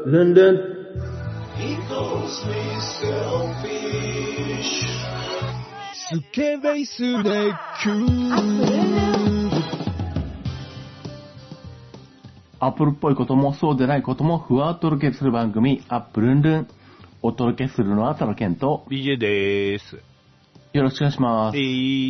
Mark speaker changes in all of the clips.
Speaker 1: London.
Speaker 2: He calls me selfish.
Speaker 3: スケベイスネック。
Speaker 4: アップルっぽいこともそうでないこともふわっとお届けする番組、アップルンルン。お届けするのは佐野健と
Speaker 3: BJ でーす。
Speaker 4: よろしくお願いします。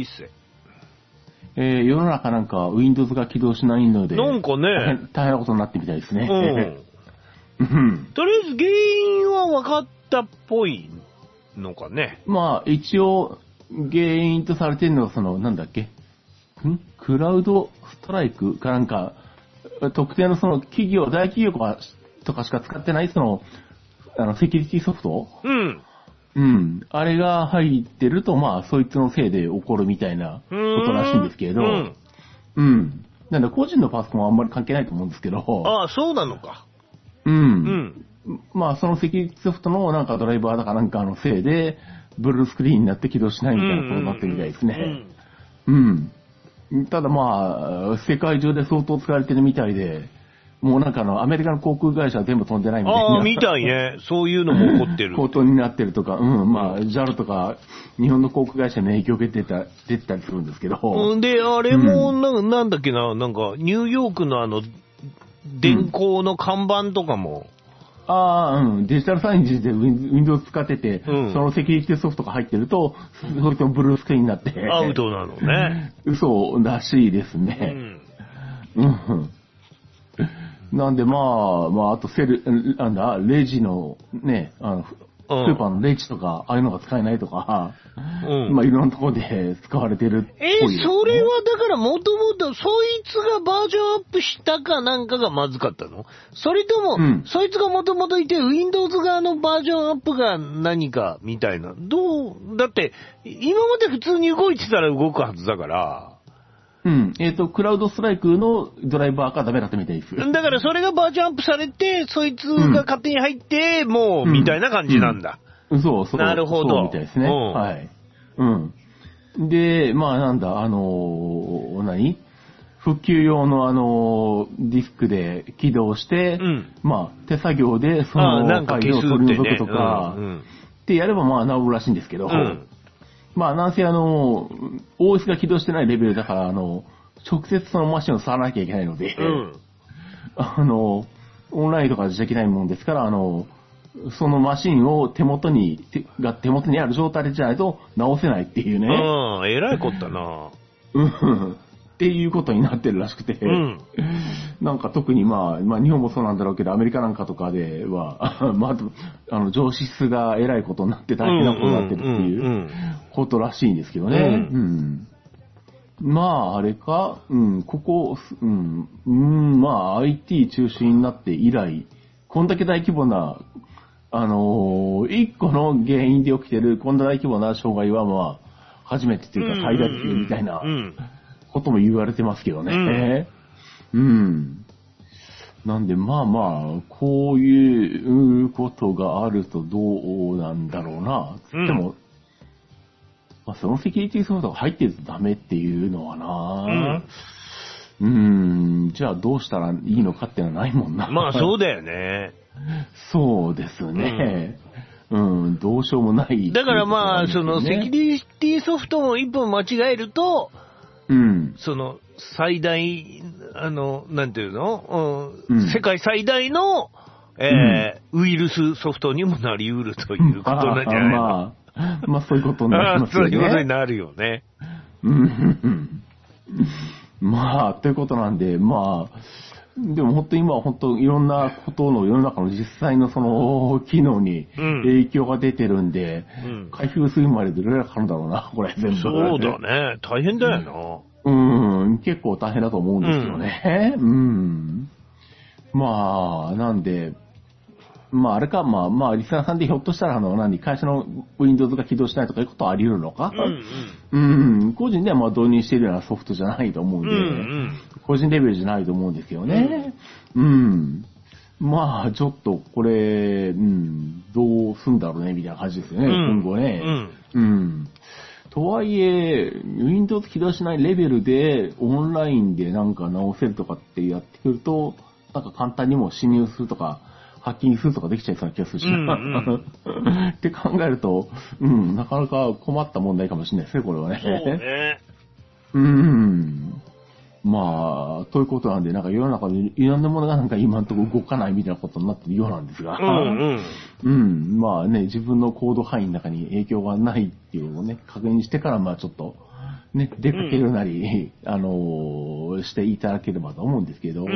Speaker 4: 世の中なんか Windows が起動しないので、
Speaker 3: なんかね、
Speaker 4: 大変なことになってみたいですね。
Speaker 3: とりあえず原因は分かったっぽいのかね。
Speaker 4: まあ一応原因とされているのはそのなんだっけ、クラウドストライクかなんか特定のその企業、大企業とかしか使ってないそのセキュリティソフト、あれが入ってると、まあ、そいつのせいで起こるみたいなことらしいんですけれど、なんで、個人のパソコンはあんまり関係ないと思うんですけど、
Speaker 3: ああ、そうなのか。
Speaker 4: まあ、そのセキュリティソフトのなんかドライバーだかなんかのせいで、ブルースクリーンになって起動しないみたいなことになってるみたいですね。ただまあ、世界中で相当使われてるみたいで、もうなんかアメリカの航空会社は全部飛んでないみたいな。
Speaker 3: ああ、みたいね。そういうのも起こってる。
Speaker 4: ことになってるとか、まあ、JAL とか、日本の航空会社に影響を受けて出てたりするんですけど。
Speaker 3: で、あれも、なんだっけな、なんか、ニューヨークの電光の看板とかも。
Speaker 4: デジタルサインで Windows 使ってて、そのセキュリティソフトが入ってると、それとブルースクリーンになって。
Speaker 3: アウトなのね。
Speaker 4: 嘘らしいですね。なんでまあ、あとレジのね、スーパーのレジとか、ああいうのが使えないとか、まあいろんなところで使われてるっぽいですね。
Speaker 3: それはだからもともと、そいつがバージョンアップしたかなんかがまずかったの？それとも、そいつがもともといて、Windows 側のバージョンアップが何かみたいな。だって、今まで普通に動いてたら動くはずだから、
Speaker 4: クラウドストライクのドライバーがダメだったみたいです。
Speaker 3: だからそれがバージョンアップされて、そいつが勝手に入って、もう、みたいな感じなんだ。
Speaker 4: そう。
Speaker 3: なるほど。
Speaker 4: そうみたいですね。はい。で、まあなんだ、復旧用のディスクで起動して、まあ手作業でそのファイルを取り除くとか、ってやればまあ治るらしいんですけど、まあ、なんせOS が起動してないレベルだから、直接そのマシンを触らなきゃいけないので、オンラインとかじゃできないもんですから、そのマシンを手元にある状態じゃないと直せないっていうね。
Speaker 3: えらいこったな。
Speaker 4: っていうことになってるらしくて、なんか特にまあ日本もそうなんだろうけど、アメリカなんかとかでは、上質がえらいことになって大変なことになってるっていうことらしいんですけどね。まあ、あれか、まあ IT 中心になって以来、こんだけ大規模な、一個の原因で起きてる、こんな大規模な障害はまあ、初めてというか最大級みたいな、ことも言われてますけどね。なんで、まあまあ、こういうことがあるとどうなんだろうな。でも、まあ、そのセキュリティソフトが入ってるとダメっていうのはな。じゃあどうしたらいいのかっていうのはないもんな。
Speaker 3: まあそうだよね。
Speaker 4: そうですね。どうしようもない、
Speaker 3: だからまあ、そのセキュリティソフトを一本間違えると、その最大、なんていうの、世界最大の、ウイルスソフトにもなり得るということなんじゃないの？
Speaker 4: まあそういうことになりますよね。
Speaker 3: そういうことになるよね。
Speaker 4: まあ、ということなんで、まあ、でも本当に今は本当いろんなことの世の中の実際のその機能に影響が出てるんで、回復するまでどれぐらいかかるんだろうな、これ全部。
Speaker 3: そうだね。大変だよ
Speaker 4: な。結構大変だと思うんですよね。まあ、なんで、まああれか、まあリスナーさんでひょっとしたら会社の Windows が起動しないとかいうことはあり得るのか、個人ではまあ導入しているようなソフトじゃないと思うんで、個人レベルじゃないと思うんですけどね。まあちょっとこれ、どうすんだろうねみたいな感じですよね、今後ね。とはいえ、Windows 起動しないレベルでオンラインでなんか直せるとかってやってくると、なんか簡単にも侵入するとか、 ハッキングするとかできちゃいそうな気がするしな。って考えると、なかなか困った問題かもしれないですね、これはね。
Speaker 3: そうね。
Speaker 4: まあ、ということなんで、なんか世の中でいろんなものがなんか今のところ動かないみたいなことになってるようなんですが、まあね、自分の行動範囲の中に影響がないっていうのをね、確認してから、まあちょっと、ね、出かけるなり、していただければと思うんですけど、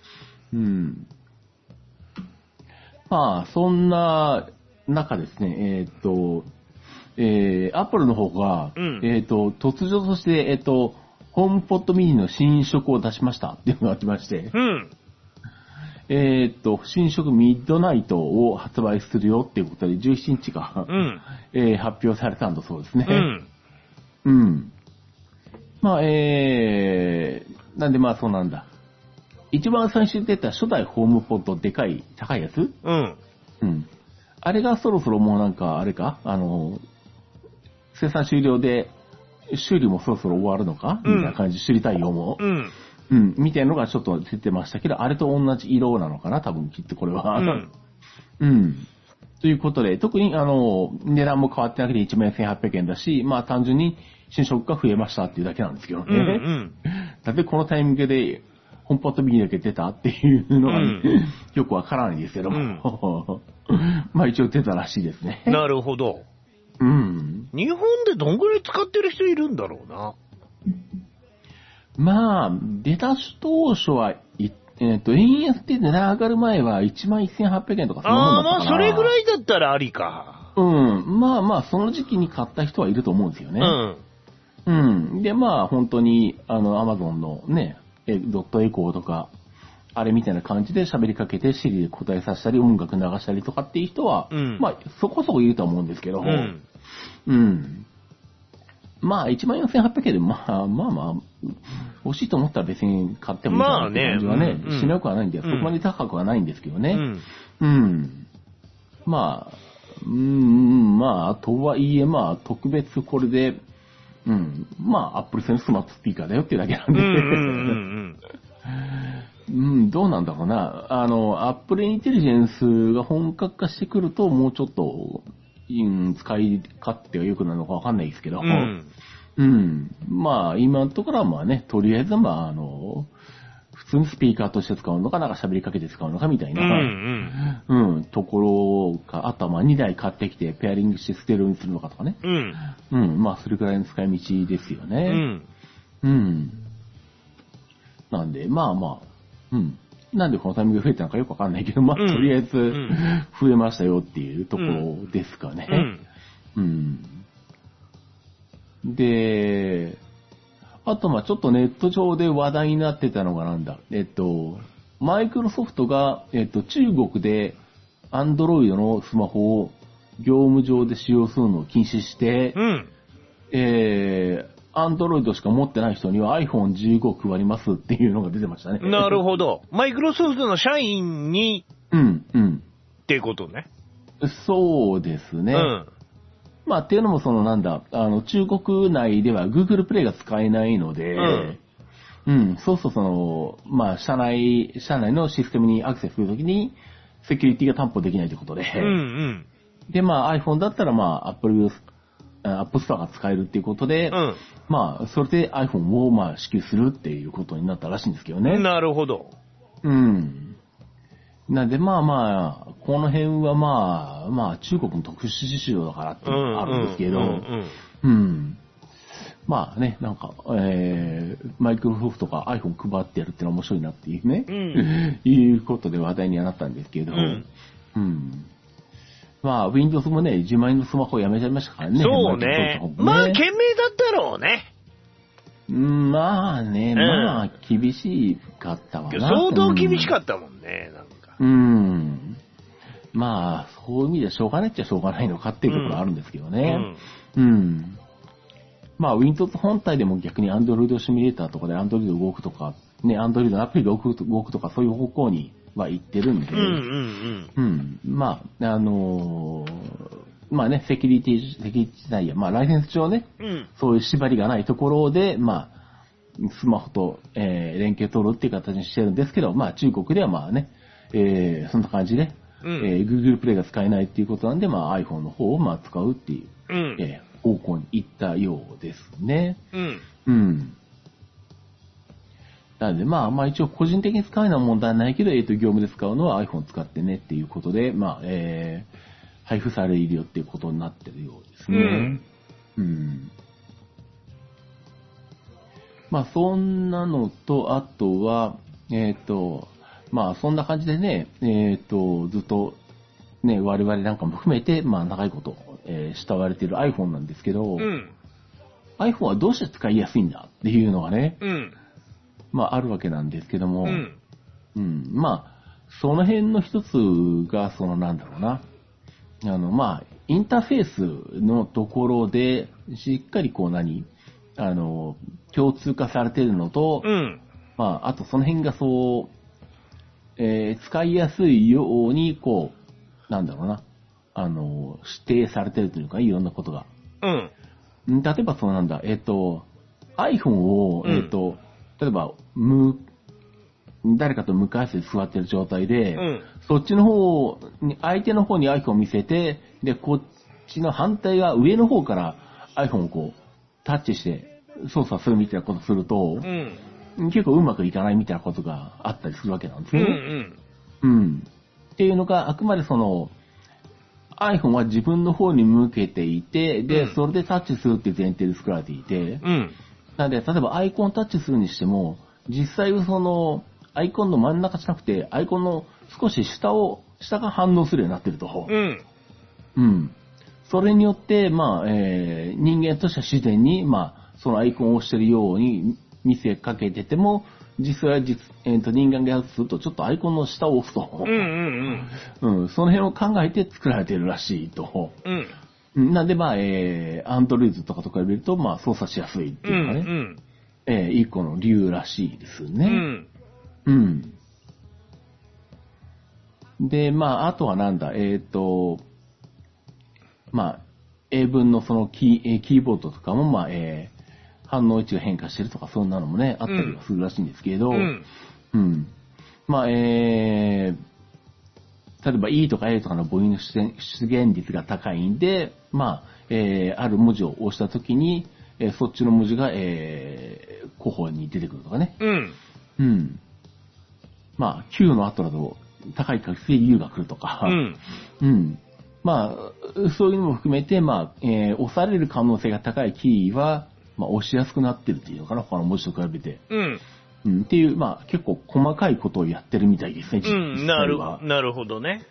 Speaker 4: まあ、そんな中ですね、アップルの方が、突如として、ホームポッドミニの新色を出しましたっていうのが来まして、新色ミッドナイトを発売するよっていうことで17日が、発表されたんだそうですね。まあ、なんでまあそうなんだ。一番最初に出た初代ホームポッドでかい、高いやつ？あれがそろそろもうなんか、あれか、生産終了で、修理もそろそろ終わるのか、みたいな感じ、知りたいよも。みたいなのがちょっと出てましたけど、あれと同じ色なのかな、多分きっとこれは。ということで、特に値段も変わってなくて11,800円だし、まあ単純に新色が増えましたっていうだけなんですけどね。だってこのタイミングで、ホームポッドミニだけ出たっていうのが、よくわからないですけども。まあ一応出たらしいですね。
Speaker 3: なるほど。日本でどんぐらい使ってる人いるんだろうな。
Speaker 4: まあ、出た当初は、円安って値段上がる前は11,800円とかそんなもんだったから。
Speaker 3: まあそれぐらいだったらありか。
Speaker 4: まあまあ、その時期に買った人はいると思うんですよね。で、まあ本当に、アマゾンのね、ドットエコーとか、あれみたいな感じで喋りかけて Siri で答えさせたり音楽流したりとかっていう人は、まあそこそこいると思うんですけど、まあ14,800円でまあ欲しいと思ったら別に買ってもいいかなって感じはね、しなくはないんで、そこまで高くはないんですけどね。まあとはいえまあ特別これで、まあ、アップル製のスマートスピーカーだよっていうだけなんで。どうなんだろうな。アップルインテリジェンスが本格化してくると、もうちょっと、使い勝手が良くなるのかわかんないですけど。まあ、今のところはまあね、とりあえずまあ、普通にスピーカーとして使うのか、なんか喋りかけて使うのかみたいな、ところか、あとはまあ2台買ってきてペアリングしてステレオにするのかとかね。まあそれくらいの使い道ですよね。なんで、まあ、なんでこのタイミングが増えたのかよくわかんないけど、まあとりあえず増えましたよっていうところですかね。で、あと、ま、ちょっとネット上で話題になってたのがなんだ。マイクロソフトが、中国で Android のスマホを業務上で使用するのを禁止して、Android しか持ってない人には iPhone15 配りますっていうのが出てましたね。
Speaker 3: なるほど。マイクロソフトの社員に、っていうことね。
Speaker 4: そうですね。まあ、っていうのもなんだ、中国内では Google Play が使えないので、そうそうまあ、社内のシステムにアクセスするときに、セキュリティが担保できないということで、で、まあ、iPhone だったら、まあ、App Store が使えるっていうことで、まあ、それで iPhone を、まあ、支給するっていうことになったらしいんですけどね。
Speaker 3: なるほど。
Speaker 4: なんで、まあ、この辺はまあ、中国の特殊市場だからっていうのがあるんですけど、まあね、なんか、マイクロソフトが iPhone 配ってやるってのは面白いなっていうね、いうことで話題にはなったんですけど、まあ、Windows もね、自前のスマホをやめちゃいましたからね。
Speaker 3: そうね。まあ、賢明だったろうね。
Speaker 4: まあね、まあ、厳しかったわな。
Speaker 3: 相当厳しかったもんね、なんか。
Speaker 4: まあ、そういう意味ではしょうがないっちゃしょうがないのかっていうところはあるんですけどね。まあ、Windows 本体でも逆に Android シミュレーターとかで Android 動くとか、ね、Android のアプリが動くとか、そういう方向には行ってるんで、まあ、まあね、セキュリティ内や、まあ、ライセンス上ね、そういう縛りがないところで、まあ、スマホと、連携取るっていう形にしてるんですけど、まあ、中国ではまあね、そんな感じで、 Google Play が使えないっていうことなんで、まあ iPhone の方をまあ使うっていう、方向に行ったようですね。なので、まあ一応個人的に使うのは問題ないけど、業務で使うのは iPhone 使ってねっていうことで、まあ、配布されるよっていうことになってるようですね。まあそんなのと、あとは、まあそんな感じでね、ずっとね、我々なんかも含めて、まあ長いこと、慕われている iPhone なんですけど、iPhone はどうして使いやすいんだっていうのがね、まああるわけなんですけども、まあ、その辺の一つが、なんだろうな、まあ、インターフェースのところで、しっかり共通化されているのと、まあ、あとその辺が使いやすいように、なんだろうな、指定されているというか、いろんなことが。例えばなんだ、iPhone を、例えば、誰かと向かい合わせて座ってる状態で、そっちの方に、相手の方に iPhone を見せて、で、こっちの反対側、上の方から iPhone をタッチして操作するみたいなことすると、結構うまくいかないみたいなことがあったりするわけなんですよね。っていうのが、あくまでiPhone は自分の方に向けていて、で、それでタッチするっていう前提で作られていて、なので、例えばアイコンタッチするにしても、実際アイコンの真ん中じゃなくて、アイコンの少し下が反応するようになってると。それによって、まあ、人間としては自然に、まあ、そのアイコンを押してるように見せかけてても、実際は人間がやるとすると、ちょっとアイコンの下を押すと。その辺を考えて作られてるらしいと。なんで、まあ、Android とかと比べると、まあ、操作しやすいっていうのがね、一個の理由らしいですね。で、まあ、あとはなんだ、まあ、英文のキーボードとかも、まあ、反応位置が変化してるとか、そんなのもね、あったりはするらしいんですけれど、まあ、例えば E とか A とかの母音の出現率が高いんで、まあ、ある文字を押したときに、そっちの文字が、候補に出てくるとかね。まあ、Q の後だと高い確率で U が来るとか。まあ、そういうのも含めて、まあ、押される可能性が高いキーは、まあ、押しやすくなってるっていうのかな、他の文字と比べて。っていう、まあ、結構細かいことをやってるみたいですね、
Speaker 3: なるほどね。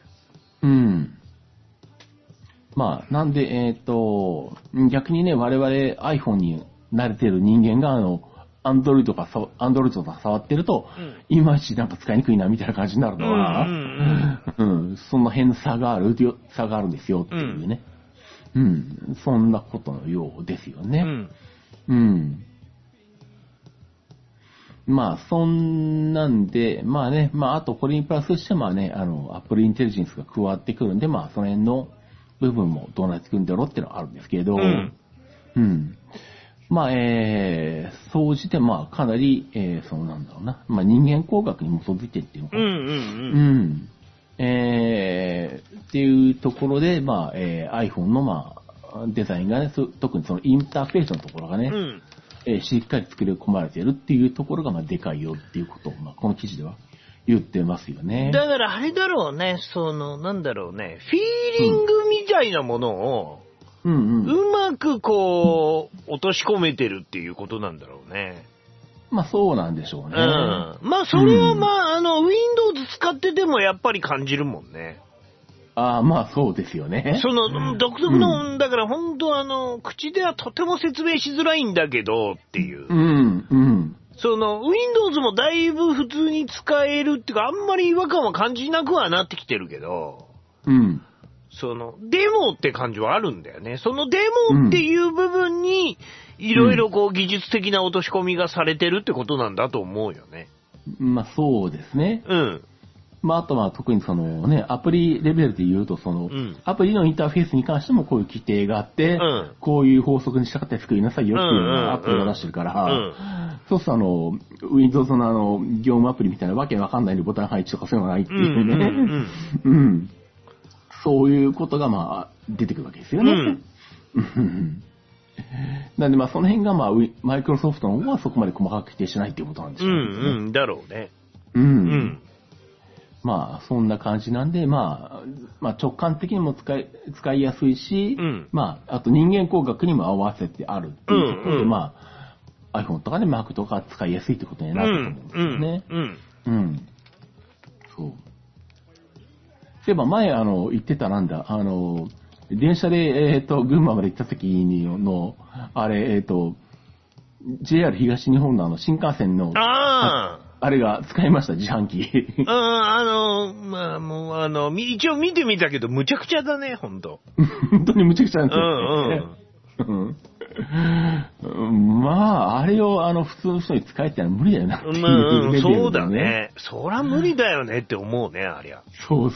Speaker 4: まあ、なんで、逆にね、我々 iPhone に慣れてる人間が、Android とか触ってると、いまいちなんか使いにくいな、みたいな感じになるのは、その辺の差があるんですよ、っていうね。そんなことのようですよね。まあ、そんなんで、まあね、まあ、あとこれにプラスして、まあね、Apple Intelligence が加わってくるんで、まあ、その辺の部分もどうなってくるんだろうっていうのはあるんですけれど、まあ、総じて、まあ、かなり、なんだろうな、まあ、人間工学に基づいてっていうのかな。っていうところで、まあ、iPhone の、まあ、デザインがね、特にそのインターフェースのところがね、しっかり作り込まれているっていうところが、まあ、でかいよっていうことを、まあ、この記事では言ってますよね。
Speaker 3: だから、あれだろうね、なんだろうね、フィーリングみたいなものを、うまく落とし込めてるっていうことなんだろうね。
Speaker 4: まあそうなんでしょうね。
Speaker 3: まあそれはまあ、Windows 使っててもやっぱり感じるもんね。
Speaker 4: まあそうですよね。
Speaker 3: 独特の、だから本当口ではとても説明しづらいんだけどっていう。Windows もだいぶ普通に使えるっていうか、あんまり違和感は感じなくはなってきてるけど、デモって感じはあるんだよね。そのデモっていう部分に、いろいろ技術的な落とし込みがされてるってことなんだと思うよね。
Speaker 4: まあそうですね。まああとは特にアプリレベルで言うとアプリのインターフェースに関してもこういう規定があって、こういう法則に従って作りなさいよっていうのがアプリが出してるから、そうするとWindows の業務アプリみたいなわけわかんないボタン配置とかそういうのがないっていうね。 そういうことがまあ出てくるわけですよね。なんでまあその辺がまあマイクロソフトの方はそこまで細かく規定しないっていうことなんでしょうね。
Speaker 3: だろうね。
Speaker 4: まあそんな感じなんで、まあ直感的にも使いやすいし、まああと人間工学にも合わせてあるっていうことで、まあ iPhone とかで Mac とか使いやすいってことになると思うんですよね。そう。そういえば前言ってたなんだ、電車で、群馬まで行った時の、あれ、JR 東日本の新幹線の、あれが使いました、自販機。
Speaker 3: まあ、もう、一応見てみたけど、むちゃくちゃだね、ほんと。
Speaker 4: 本当にむちゃくちゃなんですよ。まあ、あれを普通の人に使えってのは無理だよなっていうレベルで、ね。
Speaker 3: そうだね。そら無理だよねって思うね、ありゃ。
Speaker 4: そう。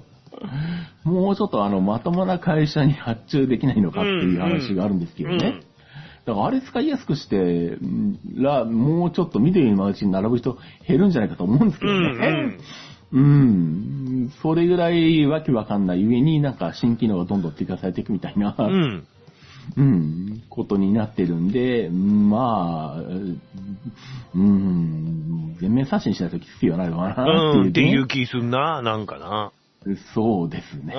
Speaker 4: もうちょっとまともな会社に発注できないのかっていう話があるんですけどね。だからあれ使いやすくして、もうちょっと緑のうちに並ぶ人減るんじゃないかと思うんですけどね。それぐらいわけわかんない上になんか新機能がどんどん追加されていくみたいな、ことになってるんで、まあ、全面刷新しないときついよな、
Speaker 3: っていう気すんな、なんかな。
Speaker 4: そうですね。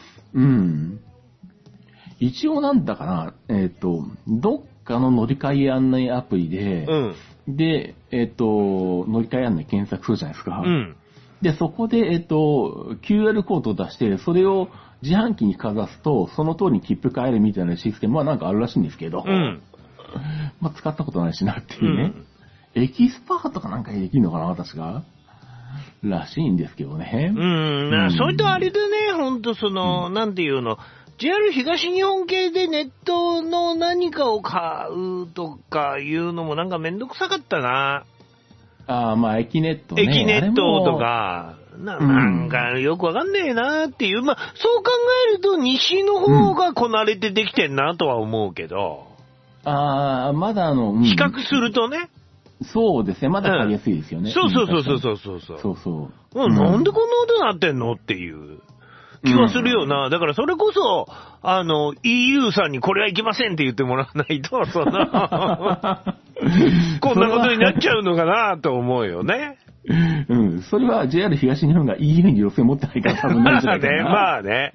Speaker 4: 一応なんだかな、どっかの乗り換え案内アプリで、で、乗り換え案内検索するじゃないですか。で、そこで、QR コードを出して、それを自販機にかざすと、その通りに切符買えるみたいなシステムはなんかあるらしいんですけど、まあ使ったことないしなっていうね。エキスパートかなんかにできるのかな、私が。らしいんですけどね。
Speaker 3: それとあれでね、ほんとなんていうの、JR 東日本系でネットの何かを買うとかいうのもなんかめんどくさかったな。
Speaker 4: まあ、エキネットね。
Speaker 3: エキネットとか、なんかよくわかんねえなっていう。まあ、そう考えると西の方がこなれてできてんなとは思うけど。
Speaker 4: まだ
Speaker 3: 比較するとね。
Speaker 4: そうですね。まだ買いやすいですよね。
Speaker 3: そう。なんでこんなことなってんのっていう気はするよな。だからそれこそ、EU さんにこれはいけませんって言ってもらわないと、こんなことになっちゃうのかなと思うよね。
Speaker 4: それは JR 東日本が EU に路線持ってないから多分ないんじゃないかな。
Speaker 3: まあね。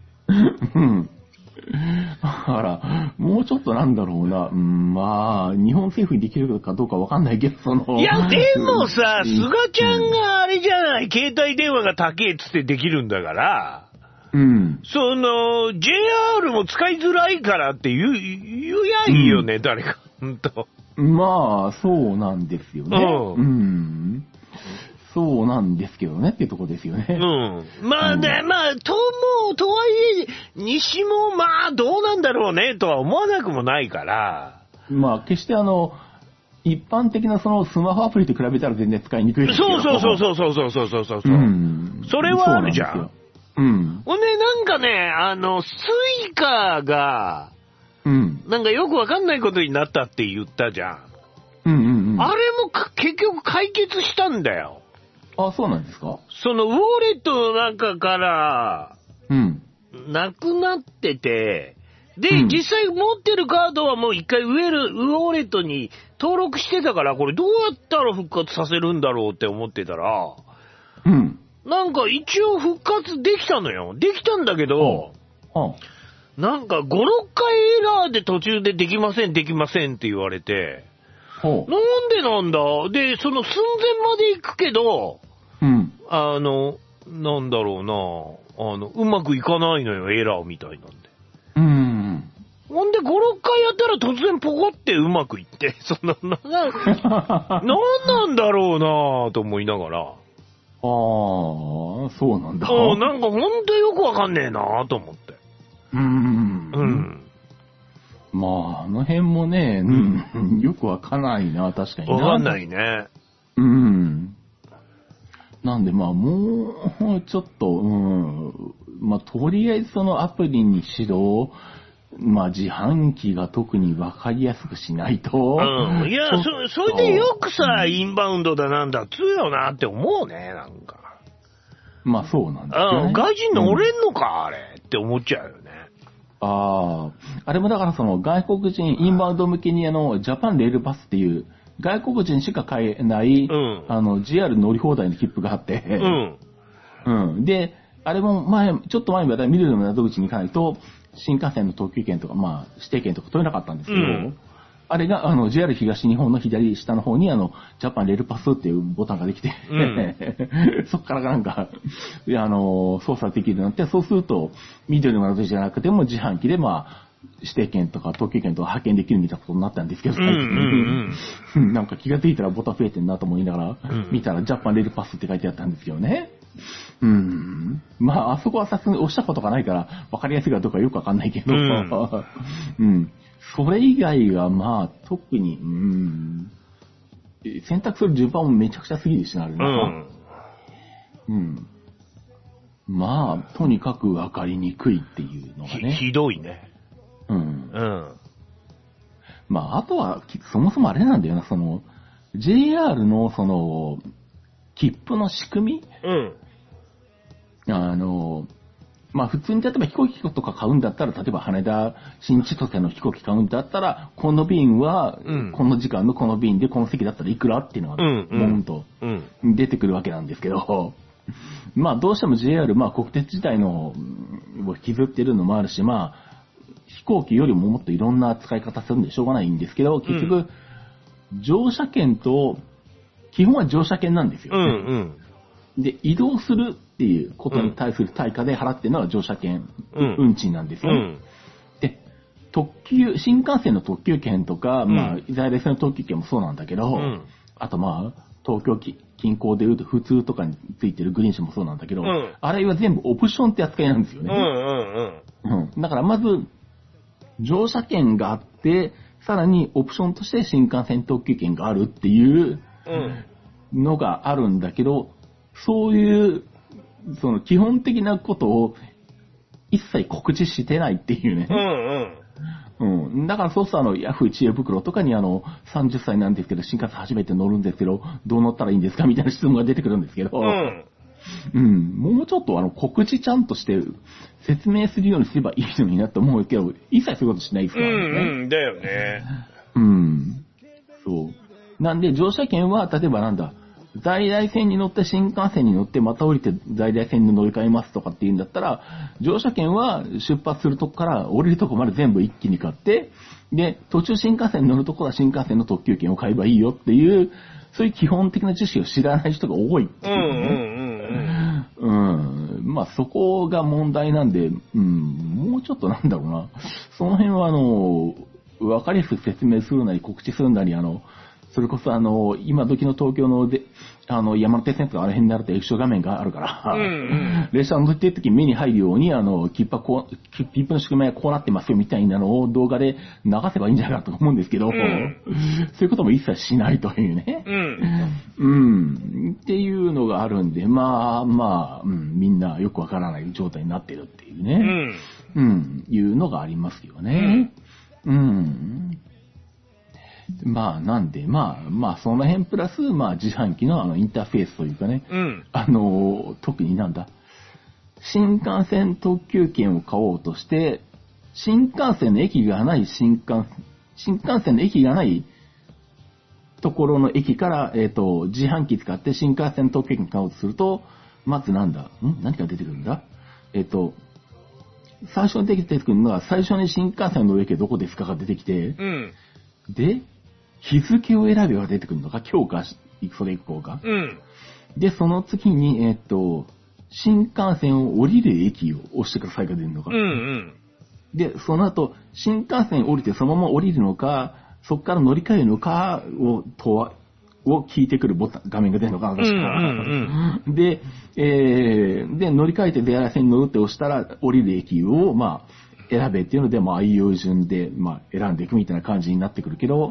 Speaker 4: だから、もうちょっとなんだろうな、まあ、日本政府にできるかどうかわかんないけど、
Speaker 3: いや、でもさ、菅ちゃんがあれじゃない、携帯電話が高えっつってできるんだから、JR も使いづらいからって言やいいよね、誰か、ほんと。
Speaker 4: まあ、そうなんですよね。そうなんですけどねっていうところですよね。
Speaker 3: まあね、とはいえ、西もまあどうなんだろうねとは思わなくもないから。
Speaker 4: まあ決して一般的なそのスマホアプリと比べたら全然使いにくいですけど。
Speaker 3: そう。それはあるじゃん。ほんでなんかね、スイカが、なんかよくわかんないことになったって言ったじゃん。あれも結局解決したんだよ。
Speaker 4: そうなんですか？
Speaker 3: ウォレットの中から、なくなってて、で、実際持ってるカードはもう一回ウォレットに登録してたから、これどうやったら復活させるんだろうって思ってたら、なんか一応復活できたのよ。できたんだけど、なんか5、6回エラーで途中でできませんって言われて、なんでなんだで、その寸前まで行くけど、なんだろうな、うまくいかないのよ、エラーみたいなんで。ほんで、5、6回やったら突然ポコってうまくいって、なんなんだろうなと思いながら。
Speaker 4: そうなんだ。
Speaker 3: なんかほんとよくわかんねえなと思って。
Speaker 4: まあ、あの辺もね、よくわかんないな、確かにな。
Speaker 3: わかんないね。
Speaker 4: なんで、まあ、もうちょっと、まあ、とりあえずそのアプリにしろ、まあ、自販機が特にわかりやすくしないと。
Speaker 3: いや、それでよくさ、インバウンドだなんだ、つうよなって思うね、なんか。
Speaker 4: まあそうなんですよね。
Speaker 3: 外人乗れんのか、あれって思っちゃうよね。
Speaker 4: あれもだからその外国人インバウンド向けにジャパンレールパスっていう外国人しか買えない、JR 乗り放題の切符があって、で、あれもちょっと前まで緑の窓口に行かないと、新幹線の特急券とか、指定券とか取れなかったんですけど、あれが、JR 東日本の左下の方に、ジャパンレールパスっていうボタンができて、そこからなんか、操作できるようになって、そうすると、緑の窓口じゃなくても自販機で、指定券とか特急券とか派遣できるみたいなことになったんですけど、最近。なんか気がついたらボタン増えてんなと思いながら、見たらジャパンレールパスって書いてあったんですけどね。あそこはさすがに押したことがないから、わかりやすいかどうかよくわかんないけど、それ以外が特に、選択する順番もめちゃくちゃ過ぎるしな、あれな。とにかくわかりにくいっていうのがね。
Speaker 3: ひどいね。
Speaker 4: あとは、そもそもあれなんだよな、JR の切符の仕組み、普通に例えば飛行機とか買うんだったら、例えば羽田、新千歳の飛行機買うんだったら、この便は、この時間のこの便でこの席だったらいくらっていうのが、ボーンと出てくるわけなんですけど、どうしても JR、国鉄自体のを引きずってるのもあるし、飛行機よりももっといろんな使い方するんでしょうがないんですけど、結局、乗車券と、基本は乗車券なんですよ。で、移動するっていうことに対する対価で払ってるのは乗車券、運賃なんですよね。で、新幹線の特急券とか、在来線の特急券もそうなんだけど、あと東京近郊でいうと普通とかについてるグリーン車もそうなんだけど、あれは全部オプションって扱いなんですよね。だからまず、乗車券があって、さらにオプションとして新幹線特急券があるっていうのがあるんだけど、そういう、基本的なことを一切告知してないっていうね。だからそうするとヤフー知恵袋とかに30歳なんですけど、新幹線初めて乗るんですけど、どう乗ったらいいんですかみたいな質問が出てくるんですけど、もうちょっと告知ちゃんとして説明するようにすればいいのになと思うけど、一切そういうことしないですからね。
Speaker 3: だよね。
Speaker 4: そう。なんで乗車券は、例えば在来線に乗って新幹線に乗ってまた降りて在来線に乗り換えますとかっていうんだったら、乗車券は出発するとこから降りるとこまで全部一気に買って、で、途中新幹線に乗るとこは新幹線の特急券を買えばいいよっていう、そういう基本的な知識を知らない人が多いっていうね。そこが問題なんで、もうちょっとその辺はわかりやすく説明するなり告知するなり、それこそ今時の東京の山手線とかあの辺になると液晶画面があるから、列車に乗っている時に目に入るように切符の仕組みがこうなってますよみたいなのを動画で流せばいいんじゃないかと思うんですけど、そういうことも一切しないというね。っていうのがあるんで、みんなよくわからない状態になってるっていうね。いうのがありますよね。なんで、その辺プラス、自販機のインターフェースというかね、特に新幹線特急券を買おうとして、新幹線の駅がないところの駅から、自販機使って新幹線特急券買おうとすると、まず何が出てくるんだ最初に出てくるのは、最初に新幹線の駅はどこですかが出てきて、で、日付を選べば出てくるのか、今日か、それ以降か。で、その次に、新幹線を降りる駅を押してくださいが出るのか。で、その後、新幹線降りてそのまま降りるのか、そこから乗り換えるのかを聞いてくる画面が出るのかな、確か。で、乗り換えて出会い線に乗るって押したら、降りる駅を、選べっていうので、ああいう順で、選んでいくみたいな感じになってくるけど、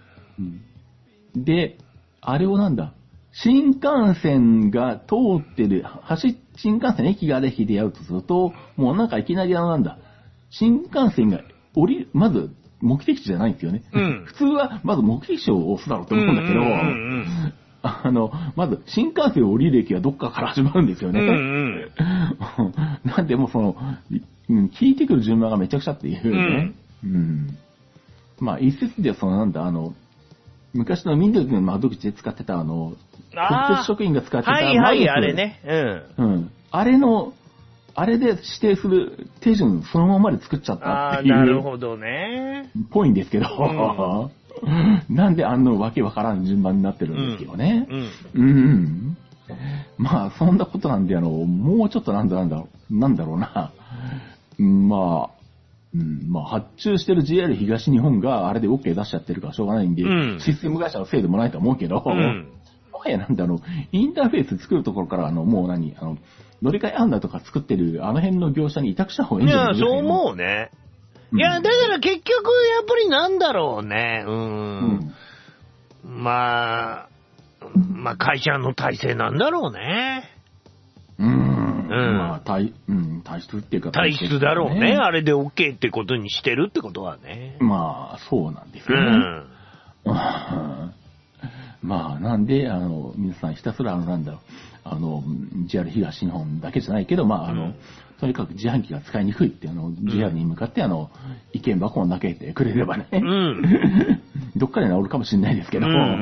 Speaker 4: で、あれを新幹線が通ってる、新幹線の駅がある駅でやるとすると、もういきなり新幹線がまず目的地じゃないんですよね。普通はまず目的地を押すだろうと思うんだけど、 まず、新幹線降りる駅はどっかから始まるんですよね。なんでも聞いてくる順番がめちゃくちゃっていうね。まあ、一説では昔の民族の窓口で使ってた特別職員が使ってた
Speaker 3: あれね。
Speaker 4: あれで指定する手順そのままで作っちゃったっていう。
Speaker 3: なるほどね。
Speaker 4: ぽいんですけど。なんでわけわからん順番になってるんですけどね。まあ、そんなことなんで、もうちょっとなんだろうな。まあ、発注してる JR 東日本があれで OK 出しちゃってるからしょうがないんで、システム会社のせいでもないと思うけど、もはやインターフェース作るところから、もう乗り換え案内とか作ってるあの辺の業者に委託した方がいいんじゃないですか。
Speaker 3: いや、そう思うね。いや、だから結局、やっぱりなんだろうね。まあ、会社の体制なんだろうね。
Speaker 4: まあ、体質っていうか、
Speaker 3: 体質だろうね。あれで OK ってことにしてるってことはね。
Speaker 4: まあ、そうなんですよね。まあ、なんで、皆さんひたすらJR 東日本だけじゃないけど、まあ、とにかく自販機が使いにくいって、JR に向かって、意見箱を投げてくれればね、どっかで治るかもしれないですけど、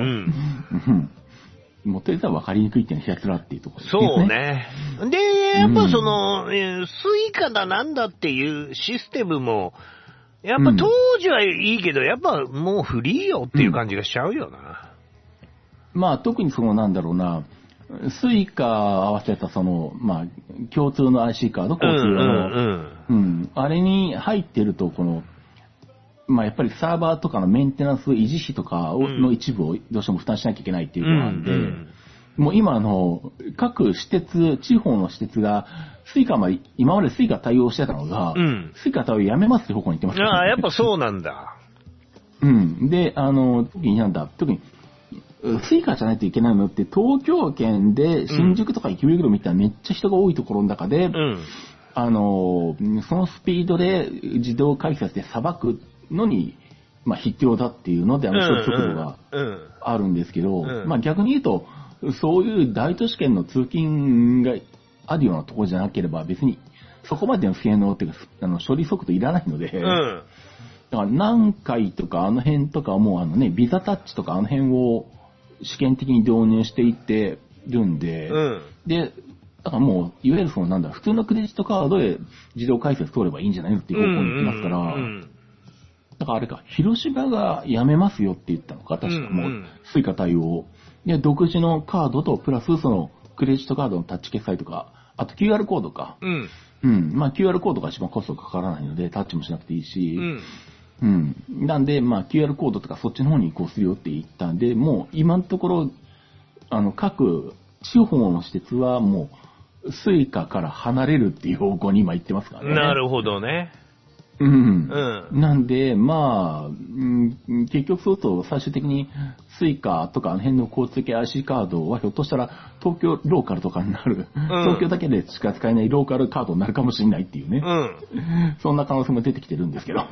Speaker 4: もうとりあえずは分かりにくいっていうのはひたすらっていうところですね。
Speaker 3: そうね。で、やっぱスイカだなんだっていうシステムも、やっぱ当時はいいけど、やっぱもうフリーよっていう感じがしちゃうよな。
Speaker 4: まあ、特になんだろうな、スイカ合わせたまあ、共通の IC カード、交通の、あれに入ってると、まあ、やっぱりサーバーとかのメンテナンス維持費とかの一部をどうしても負担しなきゃいけないっていうのがあるんで、もう今各私鉄、地方の私鉄が、今までスイカ対応してたのが、スイカ対応やめますって方向に言ってますからね。
Speaker 3: やっぱそうなんだ。
Speaker 4: で、特に、スイカじゃないといけないのって、東京圏で新宿とか池袋みたいなめっちゃ人が多いところの中で、そのスピードで自動改札でさばくのに、まあ必要だっていうので、速度があるんですけど、まあ逆に言うと、そういう大都市圏の通勤があるようなところじゃなければ、別にそこまでの性能っていうか、処理速度いらないので、だから南海とかあの辺とかもビザタッチとかあの辺を試験的に導入していってるんで、で、だからもう、いわゆる普通のクレジットカードで自動改札通ればいいんじゃないのっていう方向に行きますから、だからあれか、広島がやめますよって言ったのか、確かもう、スイカ対応。で、独自のカードと、プラスクレジットカードのタッチ決済とか、あと QR コードか。まあ QR コードが一番コストかからないので、タッチもしなくていいし、なんで、まあ QR コードとかそっちの方に移行するよって言ったんで、もう今のところ、各地方の施設はもう、スイカから離れるっていう方向に今行ってますからね。
Speaker 3: なるほどね。
Speaker 4: なんで、まあ、結局そうすると最終的にスイカとかあの辺の交通系 IC カードはひょっとしたら東京ローカルとかになる、東京だけでしか使えないローカルカードになるかもしれないっていうね。そんな可能性も出てきてるんですけど。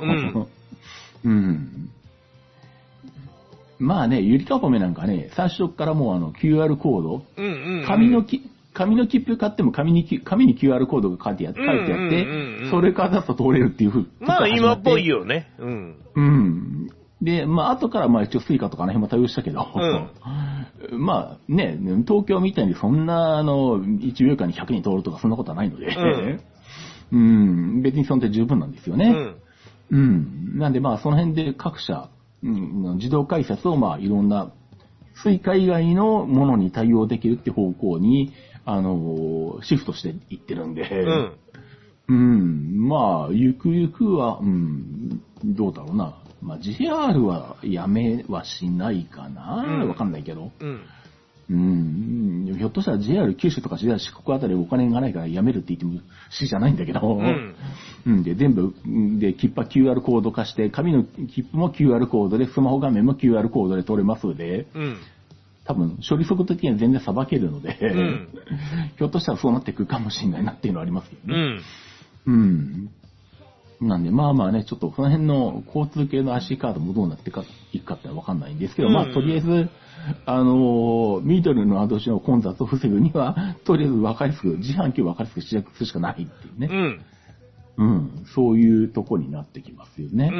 Speaker 4: まあね、ゆりかぽめなんかね、最初からもうQR コード、紙の切符買っても紙に QR コードが書いてあって、それから出すと通れるっていうふう
Speaker 3: まあ今っぽいよね。
Speaker 4: で、まあ後からまあ一応スイカとかの辺も対応したけど、まあね、東京みたいにそんな1秒間に100人通るとかそんなことはないので、別にそんで十分なんですよね。なんでまあその辺で各社、自動改札をまあいろんなスイカ以外のものに対応できるって方向に、シフトしていってるんで、まあ、ゆくゆくは、どうだろうな。まあ、JR はやめはしないかな。わかんないけど。ひょっとしたら JR 九州とか JR 四国あたりお金がないからやめるって言ってもしじゃないんだけど、で、全部、で、切符は QR コード化して、紙の切符も QR コードで、スマホ画面も QR コードで取れますので、多分、処理速度的には全然さばけるので、ひょっとしたらそうなっていくかもしれないなっていうのはありますけどね。 なんで、まあまあね、ちょっとその辺の交通系の IC カードもどうなっていくかってわかんないんですけど、まあとりあえず、ミドルの後の混雑を防ぐには、とりあえず分かりやすく、自販機を分かりやすく試着するしかないっていうね。そういうとこになってきますよね。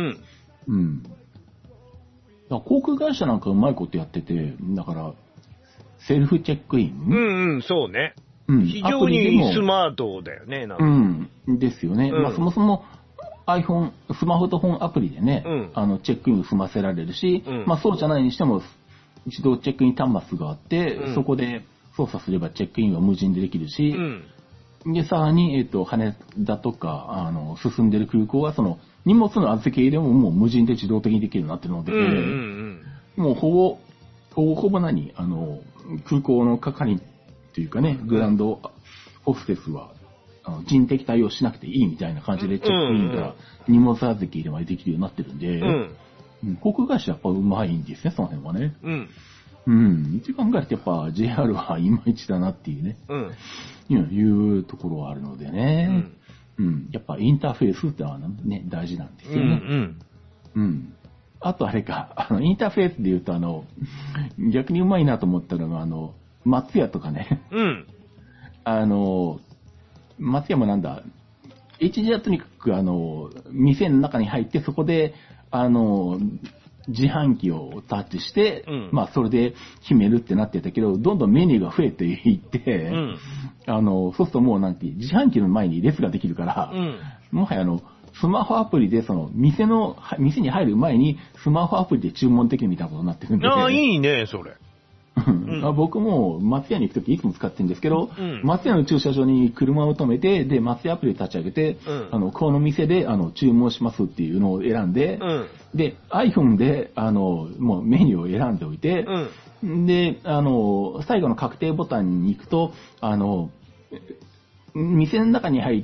Speaker 4: だから航空会社なんかうまいことやってて、だから、セルフチェックイン。
Speaker 3: そうね。非常にスマートだよね、
Speaker 4: なんか。ですよね。まあそもそも、iPhone、スマホとフォンアプリでね、チェックインを済ませられるし、まあそうじゃないにしても、自動チェックイン端末があって、そこで操作すればチェックインは無人でできるし、で、さらに、羽田とか、進んでる空港は、その、荷物の預け入れももう無人で自動的にできるようになってるので、もうほぼ空港の係っていうかね、グランドホステスは、人的対応しなくていいみたいな感じでチェックインから荷物預け入れまでできるようになってるんで、航空会社やっぱうまいんですね、その辺はね。一番考えてやっぱ JR はいまいちだなっていうね、いうところはあるのでね、やっぱインターフェースってのはね、大事なんですよね。あとあれか、インターフェースで言うと逆にうまいなと思ったのが、松屋とかね、松屋もなんだ、HG はとにかく店の中に入ってそこで、自販機をタッチして、まあそれで決めるってなってたけど、どんどんメニューが増えていって、そうするともうなんて自販機の前に列ができるから、もはやスマホアプリでその店に入る前にスマホアプリで注文できるみたいなことになってるんで。
Speaker 3: いいね、それ。
Speaker 4: 僕も松屋に行くときいつも使ってるんですけど、松屋の駐車場に車を止めて、で、松屋アプリを立ち上げて、この店で注文しますっていうのを選んで、で、iPhone でもうメニューを選んでおいて、で、最後の確定ボタンに行くと、店の中に入って、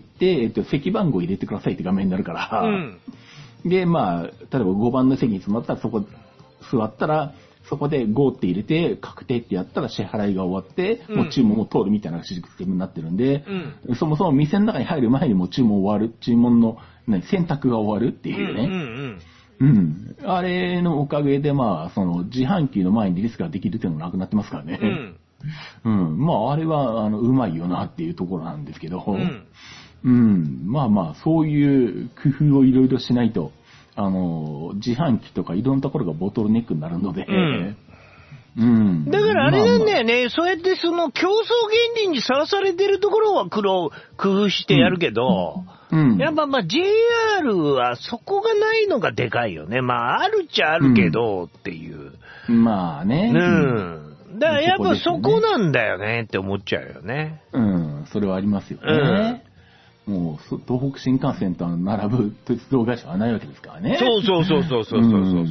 Speaker 4: 席番号を入れてくださいって画面になるから、で、まあ、例えば5番の席に座ったらそこ座ったら、そこで5って入れて、確定ってやったら支払いが終わって、もう注文も通るみたいなシステムになってるんで、そもそも店の中に入る前にもう注文終わる、注文の選択が終わるっていうね。あれのおかげで、まあ、その自販機の前にリスクができるっていうのもなくなってますからね。まあ、あれは、うまいよなっていうところなんですけど、まあまあ、そういう工夫をいろいろしないと、自販機とかいろんなところがボトルネックになるので、
Speaker 3: だからあれなんだよね、そうやってその競争原理にさらされてるところは工夫してやるけど、やっぱまあ JR はそこがないのがでかいよね。まああるっちゃあるけどっていう。
Speaker 4: まあね。
Speaker 3: だからやっぱそこなんだよねって思っちゃうよね。
Speaker 4: それはありますよね。もう東北新幹線と並ぶ鉄道会社はないわけですからね。
Speaker 3: そう。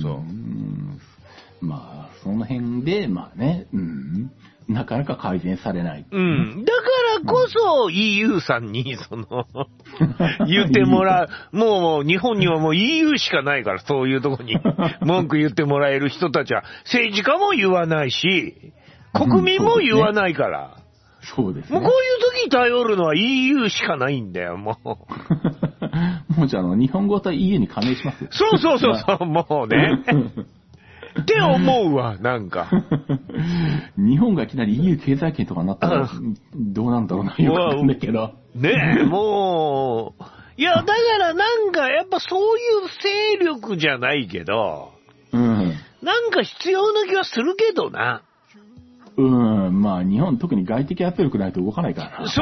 Speaker 4: まあ、その辺で、まあね、なかなか改善されない。
Speaker 3: だからこそ EU さんに、言ってもらう。もう日本にはもう EU しかないから、そういうとこに文句言ってもらえる人たちは、政治家も言わないし、国民も言わないから。
Speaker 4: そうですね。
Speaker 3: もうこういう時に頼るのは EU しかないんだよ、もう。
Speaker 4: もうじゃあ日本語と EU に加盟しますよ。
Speaker 3: そう、もうね。って思うわ、なんか。
Speaker 4: 日本がいきなり EU 経済圏とかになったら、どうなんだろうな、よくわかんないけど。
Speaker 3: ねえ、もう。いや、だからなんか、やっぱそういう勢力じゃないけど、なんか必要な気はするけどな。
Speaker 4: まあ日本特に外的圧力ないと動かないからな。
Speaker 3: そう。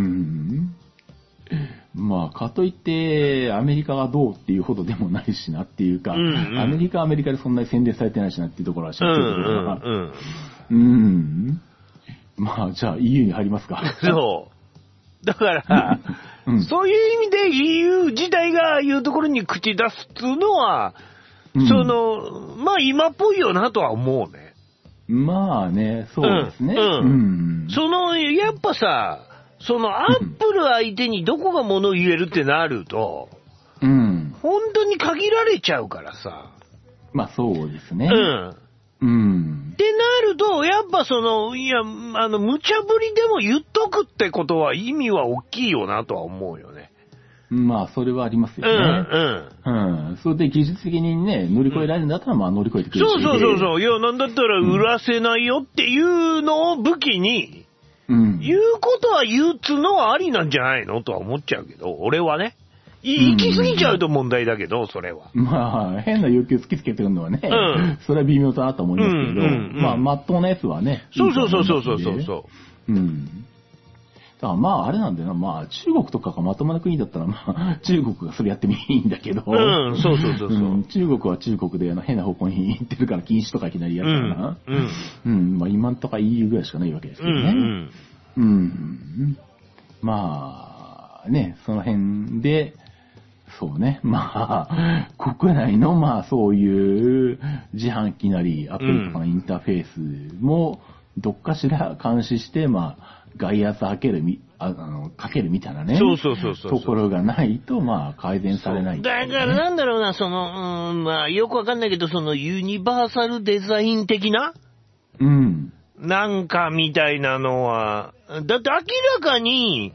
Speaker 4: まあ、かといって、アメリカがどうっていうほどでもないしなっていうか、アメリカはアメリカでそんなに宣伝されてないしなっていうところは知ってるけど、まあ、じゃあ EU に入りますか。
Speaker 3: そう。だから、そういう意味で EU 自体がああいうところに口出すっていうのは、まあ今っぽいよなとは思うね。
Speaker 4: まあね、そうですね。
Speaker 3: やっぱさ、アップル相手にどこが物を言えるってなると、本当に限られちゃうからさ。
Speaker 4: まあそうですね。
Speaker 3: ってなると、やっぱ無茶ぶりでも言っとくってことは意味は大きいよなとは思うよね。
Speaker 4: まあ、それはありますよね。それで技術的にね、乗り越えられるんだったら、まあ乗り越えてくれる。
Speaker 3: そう。いや、なんだったら売らせないよっていうのを武器に、言うことは言うつのはありなんじゃないのとは思っちゃうけど、俺はね。行き過ぎちゃうと問題だけど、それは。
Speaker 4: まあ、変な要求突きつけてるのはね、それは微妙だなと思いますけど、まあ、まっとうなやつはね。
Speaker 3: そう。だ
Speaker 4: からまあ、あれなんだよな、まあ、中国とかがまともな国だったら、まあ、中国がそれやってもいいんだけど、
Speaker 3: そう。
Speaker 4: 中国は中国で変な方向に行ってるから禁止とかいきなりやるからな。まあ、今んとか EU ぐらいしかないわけですけどね。まあ、ね、その辺で、そうね。まあ、国内の、まあ、そういう自販機なり、アプリとかのインターフェースも、どっかしら監視して、まあ、外圧かけるみたいなね。
Speaker 3: そう。
Speaker 4: ところがないと、まあ、改善されない、ね。
Speaker 3: だからなんだろうな、まあ、よくわかんないけど、ユニバーサルデザイン的ななんかみたいなのは、だって明らかに、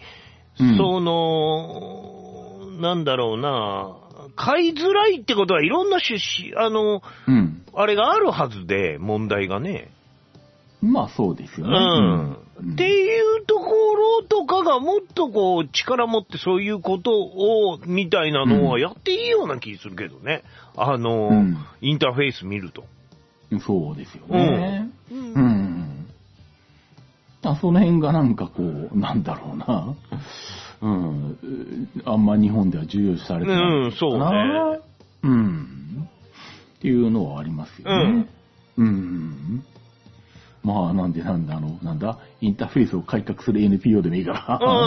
Speaker 3: なんだろうな、買いづらいってことはいろんな趣旨、あれがあるはずで、問題がね。
Speaker 4: まあそうですよね。
Speaker 3: っていうところとかがもっと力持ってそういうことを、みたいなのはやっていいような気するけどね。インターフェース見ると。
Speaker 4: そうですよね。その辺がなんかなんだろうな。あんま日本では重要視されてない。
Speaker 3: そうね。
Speaker 4: っていうのはありますよね。まあ、なんだ、インターフェースを改革する NPO でもいいから。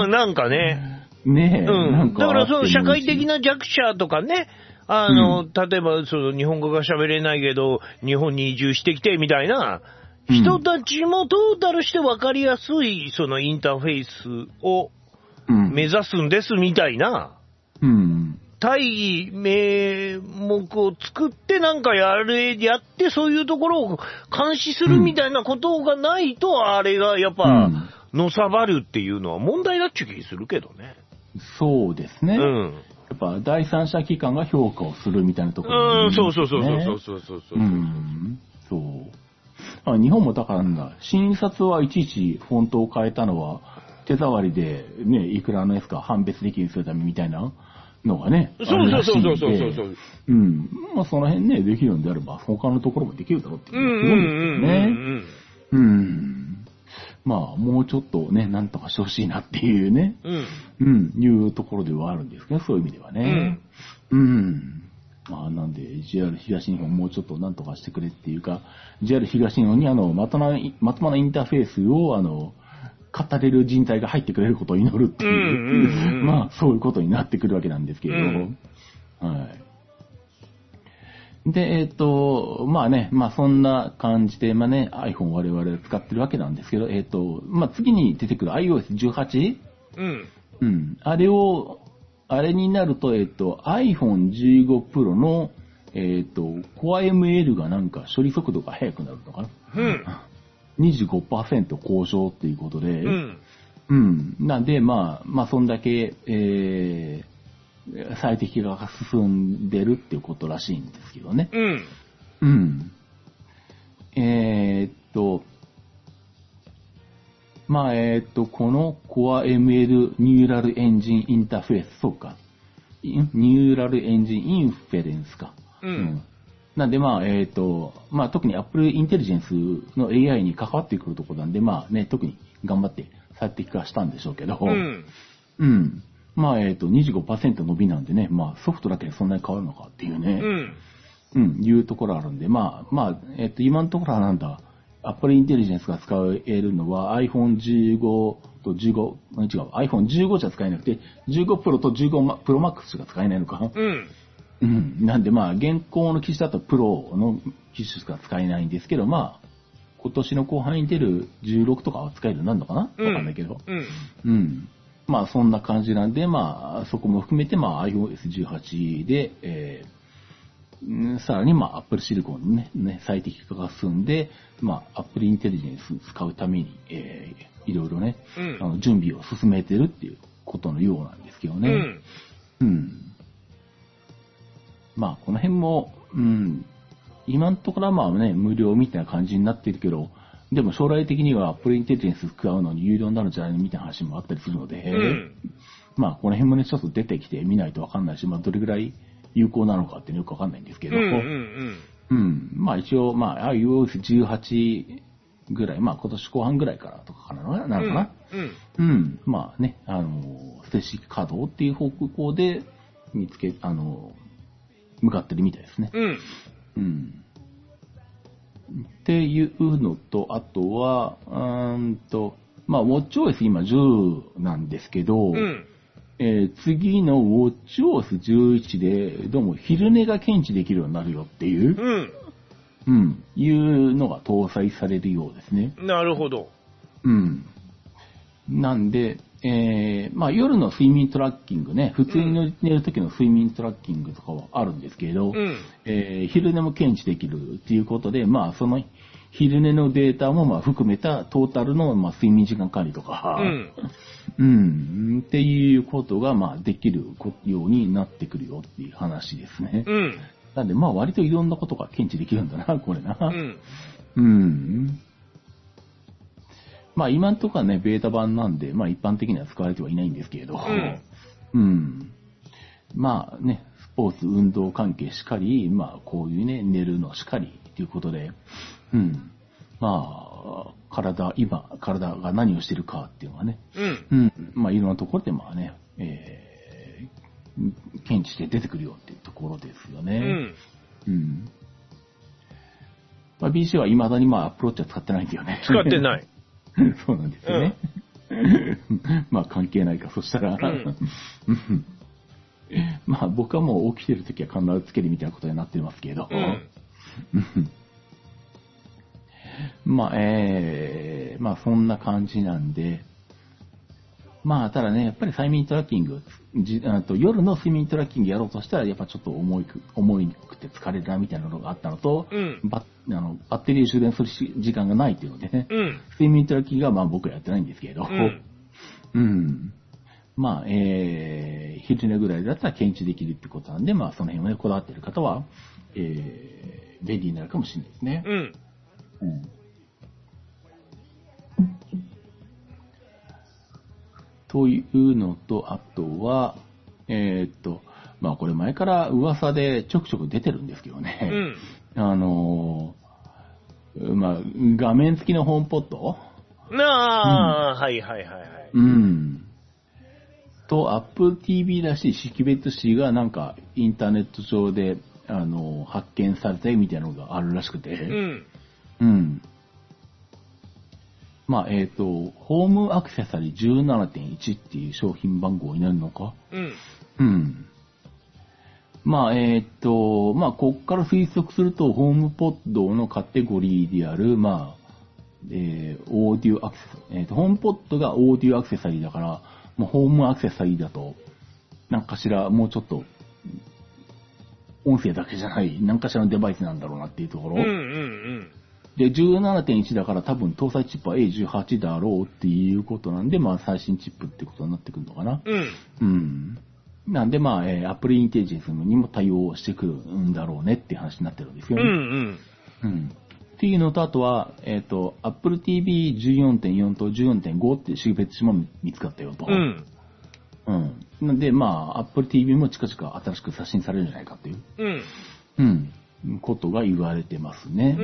Speaker 3: なんかね。
Speaker 4: なんか。
Speaker 3: だから社会的な弱者とかね、例えば日本語が喋れないけど、日本に移住してきてみたいな人たちもトータルして分かりやすい、インターフェースを目指すんですみたいな、大義名目を作ってなんかやってそういうところを監視するみたいなことがないと、あれがやっぱ、のさばるっていうのは問題だっちゅう気するけどね。
Speaker 4: そうですね。やっぱ第三者機関が評価をするみたいなところ、
Speaker 3: そう。
Speaker 4: 日本もだから診察はいちいちフォントを変えたのは、手触りでね、いくらのやつか判別できるようにするためみたいなのがね。
Speaker 3: そう。ま
Speaker 4: あその辺ね、できるんであれば、他のところもできるだろうっていう思うんですよね。まあ、もうちょっとね、なんとかしてほしいなっていうね。いうところではあるんですけど、そういう意味ではね。まあ、なんで、JR 東日本もうちょっとなんとかしてくれっていうか、JR 東日本にまともなインターフェースを、語れる人材が入ってくれることを祈るっていう、まあ、そういうことになってくるわけなんですけれど、はい。で、まあね、まあそんな感じで、まあね、iPhone 我々使ってるわけなんですけど、まあ次に出てくる iOS18？あれになると、iPhone 15 Pro の、Core ML がなんか処理速度が速くなるのかな、25% 向上っていうことで、なんで、まあ、そんだけ、最適化が進んでるっていうことらしいんですけどね。まあ、この Core ML ニューラルエンジンインターフェース、そうか。ニューラルエンジンインフェレンスか。なんで、まあ、まあ、特に Apple Intelligence の AI に関わってくるところなんで、まあね、特に頑張って最適化したんでしょうけど、まあ、25% 伸びなんでね、まあ、ソフトだけでそんなに変わるのかっていうね、いうところあるんで、まあ、今のところはなんだ、Apple Intelligence が使えるのは iPhone 15とiPhone 15じゃ使えなくて、15 Pro と15 Pro Max しか使えないのか。なんでまあ、現行の機種だと Pro の機種しか使えないんですけど、まあ、今年の後半に出る16とかは使えるようになるのかなわかんないけど。まあ、そんな感じなんで、まあ、そこも含めて、まあ、iOS18 で、さらに、まあ、Apple Silicon のね、最適化が進んで、まあ、Apple Intelligence 使うために、いろいろね、準備を進めてるっていうことのようなんですけどね。 うん。まあ、この辺も、うん、今のところはまあね、無料みたいな感じになってるけど、でも将来的にはApple Intelligence使うのに有料になるんじゃないのみたいな話もあったりするので、まあ、この辺もね、ちょっと出てきてみないとわかんないし、まあ、どれぐらい有効なのかってよくわかんないんですけど、まあ一応、まあ iOS18 ぐらい、まあ今年後半ぐらいからとかなのかな、まあね、ステーシ稼働っていう方向で向かってるみたいですね。っていうのと、あとは、まあ WatchOS 今10なんですけど、次の WatchOS11 で、どうも昼寝が検知できるようになるよっていう、いうのが搭載されるようですね。
Speaker 3: なるほど。
Speaker 4: なんで、まあ夜の睡眠トラッキングね、普通に寝る時の睡眠トラッキングとかはあるんですけど、昼寝も検知できるっていうことで、まあその昼寝のデータもまあ含めたトータルのまあ睡眠時間管理とか、っていうことがまあできるようになってくるよっていう話ですね。なんでまあ割といろんなことが検知できるんだな、これな。まあ今んとこはね、ベータ版なんで、まあ一般的には使われてはいないんですけれど、まあね、スポーツ、運動関係しかり、まあこういうね、寝るのしかりということで、まあ、今、体が何をしてるかっていうのはね、まあいろんなところでまあね、検知して出てくるよっていうところですよね。まあ BC は未だにまあアプローチは使ってないんだよね。
Speaker 3: 使ってない。
Speaker 4: そうなんですよね。まあ関係ないか、そしたら。まあ僕はもう起きてるときは必ずつけるみたいなことになってますけど。まあ、まあそんな感じなんで。まあただね、やっぱり睡眠トラッキング、夜の睡眠トラッキングやろうとしたら、やっぱちょっと重くて疲れるなみたいなのがあったのと、バッテリーを充電する時間がないっていうのでね、睡眠トラッキングはまあ僕はやってないんですけれど、まあ、昼寝ぐらいだったら検知できるってことなんで、まあその辺をね、こだわっている方は、便利になるかもしれないですね。というのと、あとは、まあこれ前から噂でちょくちょく出てるんですけどね。まあ画面付きのホームポット
Speaker 3: はい。
Speaker 4: と、Apple TV らしい識別子がなんかインターネット上で、発見されたみたいなのがあるらしくて。まあ、ホームアクセサリー 17.1 っていう商品番号になるのか。まあ、まあ、こっから推測すると、ホームポッドのカテゴリーである、まあ、オーディオアクセサリー、ホームポッドがオーディオアクセサリーだから、まあ、ホームアクセサリーだと、なんかしら、もうちょっと、音声だけじゃない、なんかしらのデバイスなんだろうなっていうところ。で、17.1 だから多分搭載チップは A18 だろうっていうことなんで、まあ最新チップってことになってくるのかな。なんでまあ、Apple Intelligence にも対応してくるんだろうねっていう話になってるんですよね。っていうのと、あとは、Apple TV 14.4 と 14.5 って識別子も見つかったよと。なんでまあ、Apple TV も近々新しく刷新されるんじゃないかっていう。ことが言われてますね。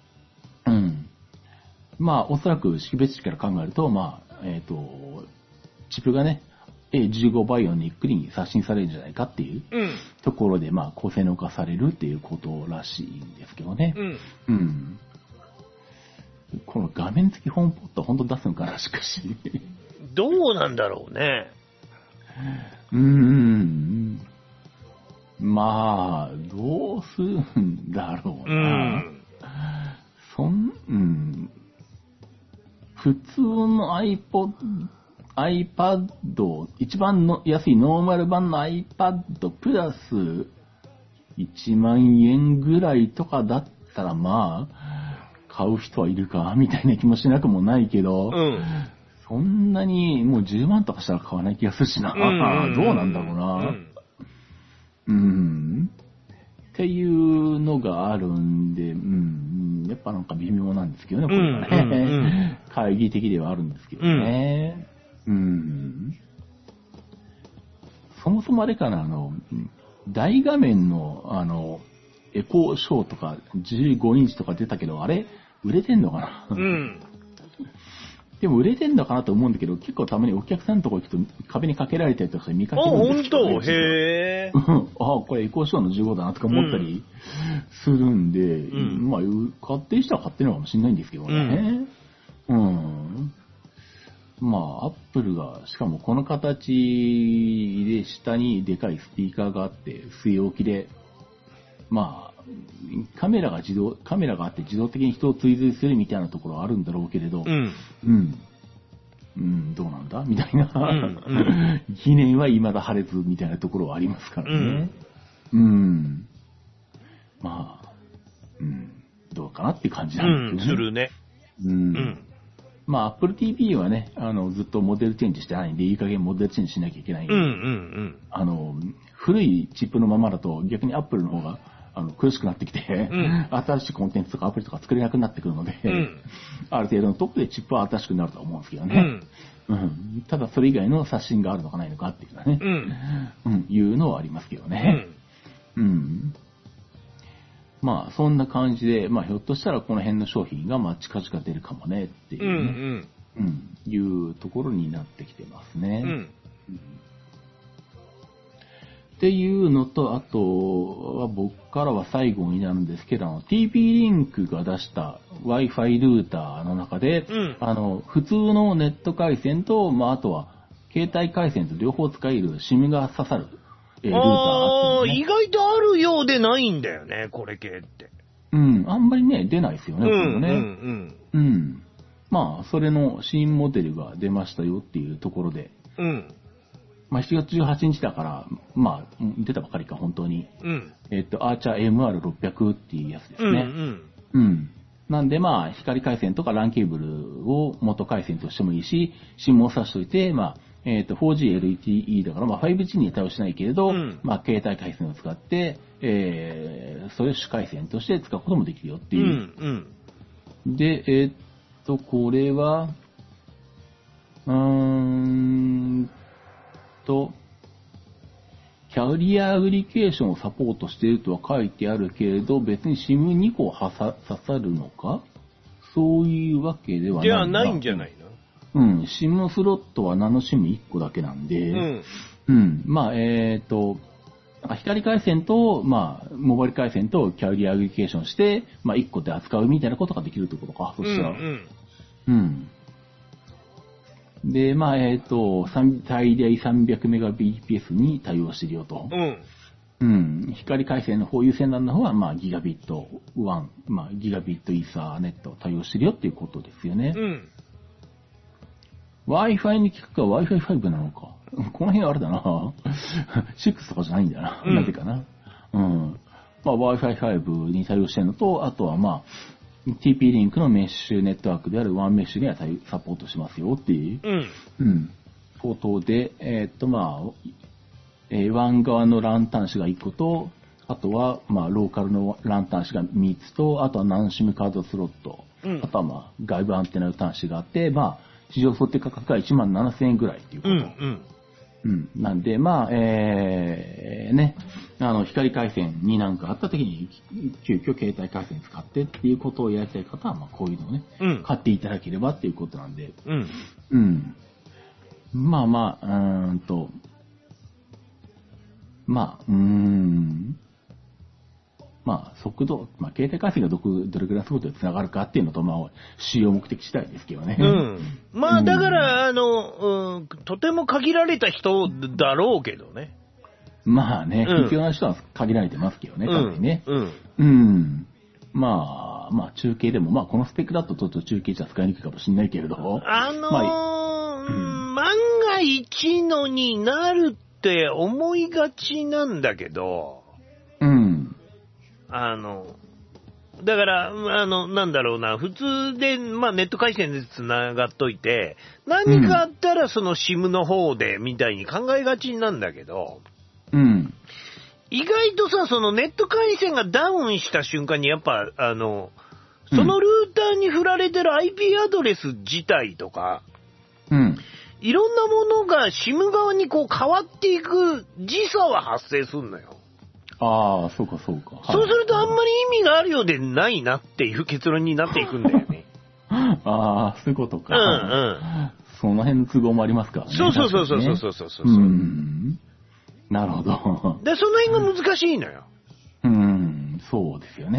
Speaker 4: まあ、おそらく識別子から考えると、まあ、チップがね、15バイオニックに刷新されるんじゃないかっていうところで、まあ、高性能化されるっていうことらしいんですけどね。この画面付きホームポット本当出すのかな、しかし。
Speaker 3: どうなんだろうね。
Speaker 4: まあ、どうするんだろうな。普通の iPad、一番の安いノーマル版の iPad プラス1万円ぐらいとかだったらまあ、買う人はいるか、みたいな気もしなくもないけど、そんなにもう10万とかしたら買わない気がするしな。どうなんだろうな。 っていうのがあるんで、やっぱなんか微妙なんですけどね、これはね。会議的ではあるんですけどね。そもそもあれかな、大画面の、エコーショーとか15インチとか出たけど、あれ売れてんのかなでも売れてんのかなと思うんだけど、結構たまにお客さんのとこ行くと壁にかけられたりとか見かけるんですよ、ね。
Speaker 3: ほんと？へ
Speaker 4: これエコーショーの15だなとか思ったりするんで、まあ、買ってる人は買ってるのかもしれないんですけどね。まあ、アップルが、しかもこの形で下にでかいスピーカーがあって、据え置きで、まあ、カメラがあって自動的に人を追随するみたいなところはあるんだろうけれど、どうなんだみたいな、疑念は未だ晴れずみたいなところはありますからね。まあ、どうかなって感じなんですけどね。
Speaker 3: するね。
Speaker 4: まあ、Apple TV はね、ずっとモデルチェンジしてないんで、いい加減モデルチェンジしなきゃいけないんで、古いチップのままだと逆に Apple の方が苦しくなってきて、新しいコンテンツとかアプリとか作れなくなってくるので、ある程度のトップでチップは新しくなるとは思うんですけどね。ただそれ以外の刷新があるのかないのかっていうのはね、いうのはありますけどね。まあ、そんな感じで、まあ、ひょっとしたらこの辺の商品が、まあ、近々出るかもねっていうね、いうところになってきてますね。っていうのと、あとは僕からは最後になるんですけど、TP リンクが出した Wi-Fi ルーターの中で、普通のネット回線と、まあ、あとは携帯回線と両方使える SIM が刺さる。ルーターあって、ね、
Speaker 3: 意外とあるようでないんだよね、これ系って。
Speaker 4: あんまりね、出ないですよね、まあ、それの新モデルが出ましたよっていうところで、まあ、7月18日だから、まあ、出たばかりか、本当に。アーチャー MR600 っていうやつですね。なんで、まあ、光回線とか LAN ケーブルを元回線としてもいいし、SIM を挿しといて、まあ、4G LTE だから、まあ 5G には対応しないけれど、まあ携帯回線を使って、それを主回線として使うこともできるよっていう。で、これは、キャリアアグリケーションをサポートしているとは書いてあるけれど、別に SIM2 個刺さるのか？そういうわけではない。
Speaker 3: じゃあないんじゃないの
Speaker 4: SIM スロットはナノ SIM1 個だけなんで、まあ、光回線と、まあ、モバイル回線とキャリアアグリケーションして、まあ、1個で扱うみたいなことができるってことか、そしたら。で、まあ、最大 300Mbps に対応してるよと。光回線の方有線 LAN の方は、まあ、ギガビット1、まあ、ギガビットイーサーネット対応してるよっていうことですよね。Wi-Fi に聞くか Wi-Fi 5なのか。この辺あれだな。6とかじゃないんだよな。なぜかな。まあ Wi-Fi 5に対応してるのと、あとはまあ、TP リンクのメッシュネットワークであるワンメッシュにはサポートしますよっていう。ことで、まあ、湾側のラン端子が1個と、あとは、まあ、ローカルのラン端子が3つと、あとはナンシムカードスロット。あとはまあ、外部アンテナの端子があって、まあ、市場想定価格が17,000円ぐらいっていうこと。なんで、まあ、ね、光回線になんかあった時に、急遽携帯回線使ってっていうことをやりたい方は、まあ、こういうのをね、買っていただければっていうことなんで、まあまあ、まあ、まあ、速度、まあ、携帯回線がどれくらい速度で繋がるかっていうのと、まあ、主要目的次第ですけどね。
Speaker 3: まあ、だから、とても限られた人だろうけどね。
Speaker 4: まあね、必要な人は限られてますけどね、かなりね。まあ、中継でも、まあ、このスペックだとちょっと中継じゃ使いにくいかもしれないけれど。
Speaker 3: 万が一のになるって思いがちなんだけど、だから、なんだろうな、普通で、まあ、ネット回線で繋がっといて、何かあったらその SIM の方で、みたいに考えがちなんだけど、 意外とさ、そのネット回線がダウンした瞬間にやっぱ、そのルーターに振られてる IP アドレス自体とか、
Speaker 4: うん。
Speaker 3: いろんなものが SIM 側にこう変わっていく時差は発生すんのよ。
Speaker 4: ああ、そうかそうか。
Speaker 3: そうするとあんまり意味があるようでないなっていう結論になっていくんだよね。
Speaker 4: ああ、そういうことか。
Speaker 3: うんうん。
Speaker 4: その辺の都合もありますからね。
Speaker 3: そうそうそうそうそうそうそう。うん。
Speaker 4: なるほど。
Speaker 3: で、その辺が難しいのよ。
Speaker 4: そうですよね。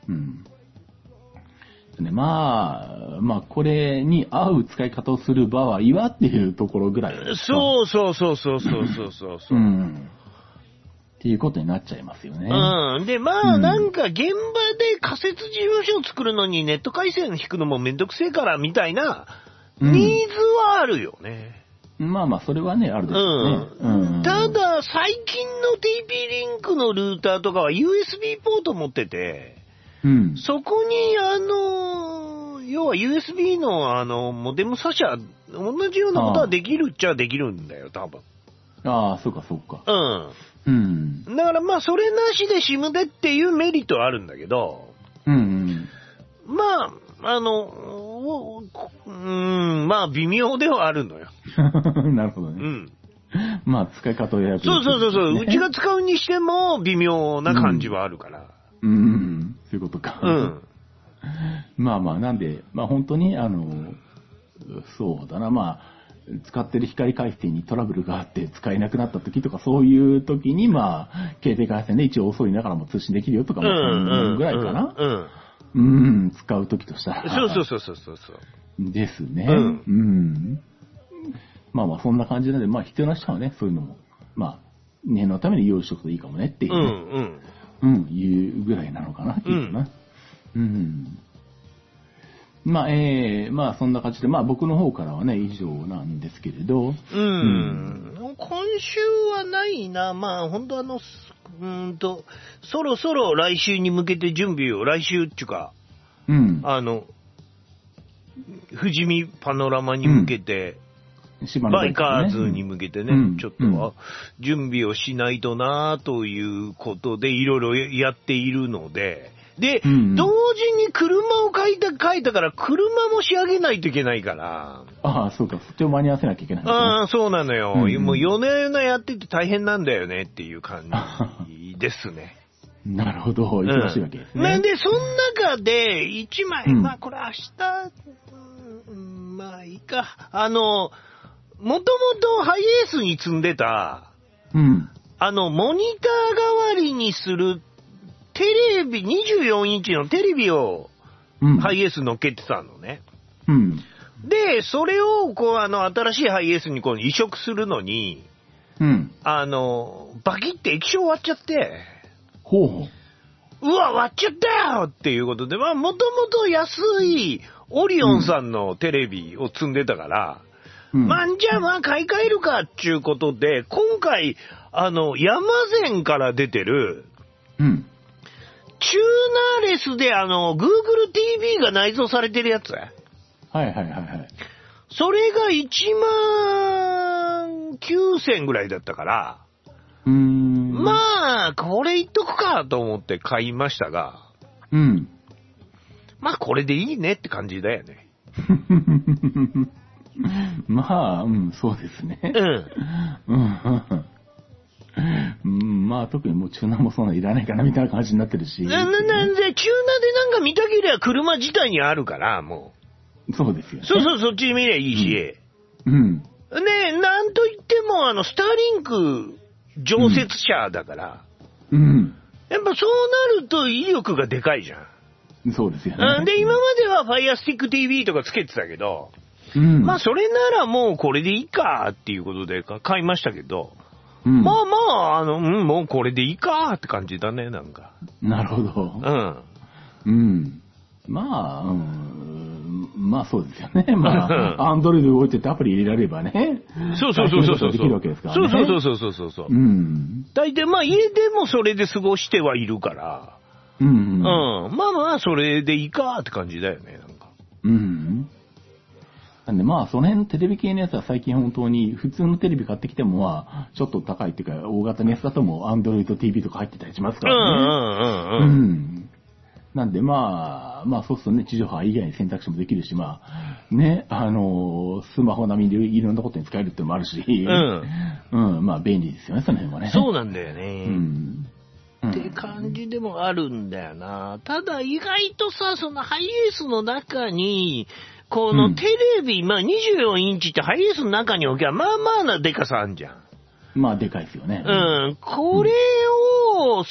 Speaker 4: ね、まあ、これに合う使い方をする場合はっていうところぐらいですか。
Speaker 3: そうそうそうそうそうそうそう。
Speaker 4: っていうことになっちゃいますよね。
Speaker 3: で、まあ、なんか現場で仮設事務所を作るのにネット回線引くのもめんどくせえからみたいなニーズはあるよね。
Speaker 4: まあまあ、それはね、あるでしょうね。
Speaker 3: ただ、最近の TP リンクのルーターとかは USB ポート持ってて、そこに要は USB のモデム差し同じようなことはできるっちゃできるんだよ、多分。
Speaker 4: ああ、そうかそうか。
Speaker 3: だからまあ、それなしで SIM でっていうメリットはあるんだけど、まあ、まあ、微妙ではあるのよ。
Speaker 4: なるほどね。まあ、使い方を選ぶ。
Speaker 3: そう。うちが使うにしても微妙な感じはあるから。
Speaker 4: そういうことか。まあまあ、なんで、まあ本当に、そうだな、まあ、使ってる光回線にトラブルがあって使えなくなった時とか、そういう時に、まあ、携帯回線で一応遅いながらも通信できるよとか、まあ、ぐらいかな。使う時としたら。
Speaker 3: そう。
Speaker 4: ですね。まあまあ、そんな感じなので、まあ、必要な人はね、そういうのも、まあ、念のために用意しておくといいかもねっていう、いうぐらいなのかな、きっとな。まあ、そんな感じで、まあ、僕の方からはね、以上なんですけれど。
Speaker 3: 今週はないな。まあ、本当そろそろ来週に向けて準備を、来週っていうか、富士見パノラマに向けて、バイカーズに向けてね、ちょっと準備をしないとなということで、いろいろやっているので、で、同時に車を買いたから、車も仕上げないといけないから。
Speaker 4: ああ、そうか。そっちを間に合わせなきゃいけない、ね。
Speaker 3: ああ、そうなのよ。もう夜な夜なやってて大変なんだよねっていう感じですね。
Speaker 4: なるほど。忙しいわけですね。
Speaker 3: なんで、その中で、1枚、まあ、これ明日、まあ、いいか。もともとハイエースに積んでた、モニター代わりにする、テレビ、24インチのテレビを、ハイエース乗っけてたのね。で、それを、新しいハイエースに移植するのに、バキって液晶割っちゃって、うわ、割っちゃったよっていうことで、まあ、もともと安いオリオンさんのテレビを積んでたから、まあ、じゃあまあ、買い替えるかっていうことで、今回、ヤマゼンから出てる、チューナーレスでGoogle TV が内蔵されてるやつ。それが19,000ぐらいだったから、まあ、これ言っとくかと思って買いましたが、まあ、これでいいねって感じだよね。
Speaker 4: まあ、そうですね。まあ、特にもうチューナーもそんないらないかなみたいな感じになってるし。
Speaker 3: なんで、チューナーでなんか見たけりゃ車自体にあるから、も
Speaker 4: う。そうですよね。
Speaker 3: そう、そっち見りゃいいし。ねなんといっても、スターリンク常設車だから、やっぱそうなると威力がでかいじゃ
Speaker 4: ん。そうですよね。
Speaker 3: で、今までは Fire Stick TV とかつけてたけど、まあ、それならもうこれでいいかっていうことで買いましたけど、まあまあ、もうこれでいいかって感じだね、なんか。
Speaker 4: なるほど。まあ、まあそうですよね。まあ、アンドロイド動いててアプリ入れられればね。
Speaker 3: そう。
Speaker 4: できるわけですからね。
Speaker 3: そう。大体まあ家でもそれで過ごしてはいるから。まあまあ、それでいいかって感じだよね、なんか。
Speaker 4: なんでまあ、その辺のテレビ系のやつは最近本当に普通のテレビ買ってきてもまあ、ちょっと高いっていうか、大型のやつだともう Android TV とか入ってたりしますからね。なんでまあ、そうするとね、地上波以外に選択肢もできるし、まあ、ね、スマホ並みでいろんなことに使えるっていうのもあるし、まあ便利ですよね、その辺はね。
Speaker 3: そうなんだよね。って感じでもあるんだよな。ただ意外とさ、そのハイエースの中に、このテレビ、まあ24インチってハイエースの中に置けばまあまあなデカさあんじゃん。
Speaker 4: まあでかいですよね。
Speaker 3: これを、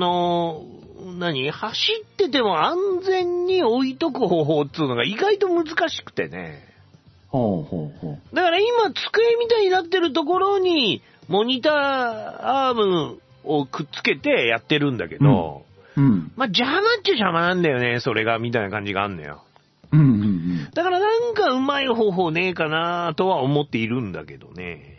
Speaker 3: 走ってても安全に置いとく方法っていうのが意外と難しくてね。だから今机みたいになってるところにモニターアームをくっつけてやってるんだけど、まあ邪魔っちゃ邪魔なんだよね、それが、みたいな感じがあんのよ。だからなんかうまい方法ねえかなとは思っているんだけどね。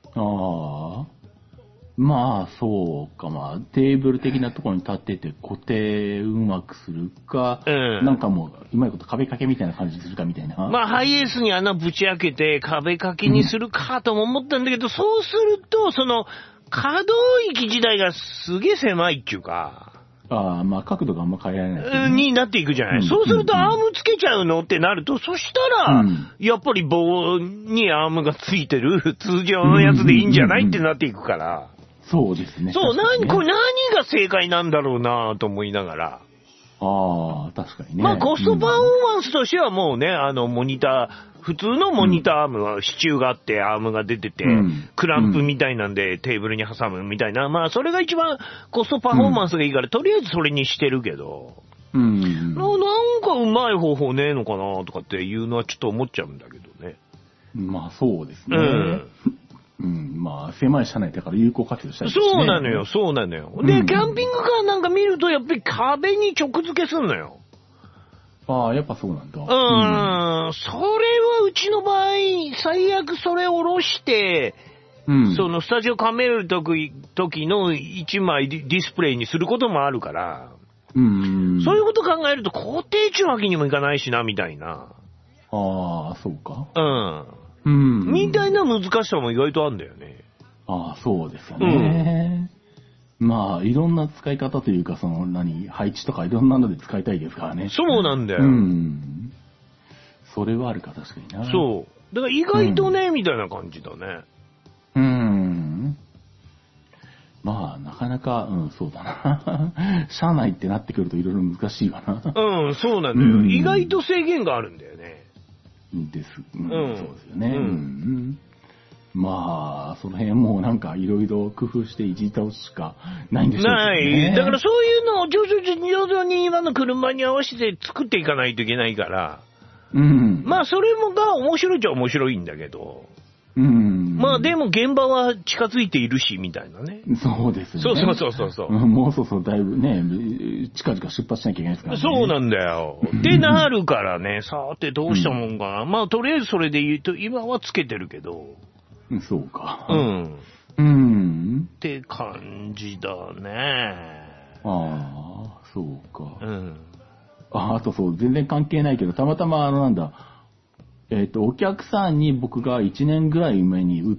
Speaker 4: まあ、そうか、まあ、テーブル的なところに立ってて固定うまくするか、なんかもう、うまいこと壁掛けみたいな感じにするかみたいな。
Speaker 3: まあ、ハイエースに穴ぶち開けて壁掛けにするかとも思ったんだけど、そうすると、可動域自体がすげえ狭いっていうか。
Speaker 4: まあ、角度があんま変えられない、
Speaker 3: になっていくじゃない。そうするとアームつけちゃうのってなると、そしたら、やっぱり棒にアームがついてる通常のやつでいいんじゃないってなっていくから。
Speaker 4: そうですね。
Speaker 3: そう、これ何が正解なんだろうなと思いながら。
Speaker 4: 確かにね。
Speaker 3: まあ、コストパフォーマンスとしてはもうね、モニター、普通のモニターアームは支柱があってアームが出てて、クランプみたいなんでテーブルに挟むみたいな、まあ、それが一番コストパフォーマンスがいいから、とりあえずそれにしてるけど、なんかうまい方法ねえのかなとかっていうのはちょっと思っちゃうんだけどね。
Speaker 4: まあ、そうですね。まあ、狭い車内だから有効活用したいですね。
Speaker 3: そうなのよ。で、キャンピングカーなんか見ると、やっぱり壁に直付けすんのよ。
Speaker 4: やっぱそうなんだ。
Speaker 3: それはうちの場合、最悪それを下ろして、スタジオカメラの時の1枚ディスプレイにすることもあるから、そういうこと考えると固定中わけにもいかないしな、みたいな。
Speaker 4: そうか。
Speaker 3: みたいな難しさも意外とあるんだよね。
Speaker 4: そうですよね。まあ、いろんな使い方というか、配置とかいろんなので使いたいですからね。そうなんだよ。それはあるか、確かにな。
Speaker 3: そう。だから意外とね、みたいな感じだね。
Speaker 4: まあ、なかなか、そうだな。車内ってなってくるといろいろ難しいわな。
Speaker 3: そうなんだよ。意外と制限があるんだよね。
Speaker 4: そうですよね。まあ、その辺もなんかいろいろ工夫していじ倒すしかないんでしょうね。
Speaker 3: ない。だからそういうのを徐々に今の車に合わせて作っていかないといけないから。まあ、それもが面白いっちゃ面白いんだけど。まあでも現場は近づいているし、みたいなね。
Speaker 4: そうですね。
Speaker 3: そう。
Speaker 4: もうそろそろだいぶね、近々出発しなきゃいけないですからね。
Speaker 3: そうなんだよ。ってなるからね、さてどうしたもんかな。まあとりあえずそれで言うと、今はつけてるけど。
Speaker 4: そうか。
Speaker 3: って感じだね。
Speaker 4: そうか。あとそう、全然関係ないけど、たまたまお客さんに僕が1年ぐらい前に売った、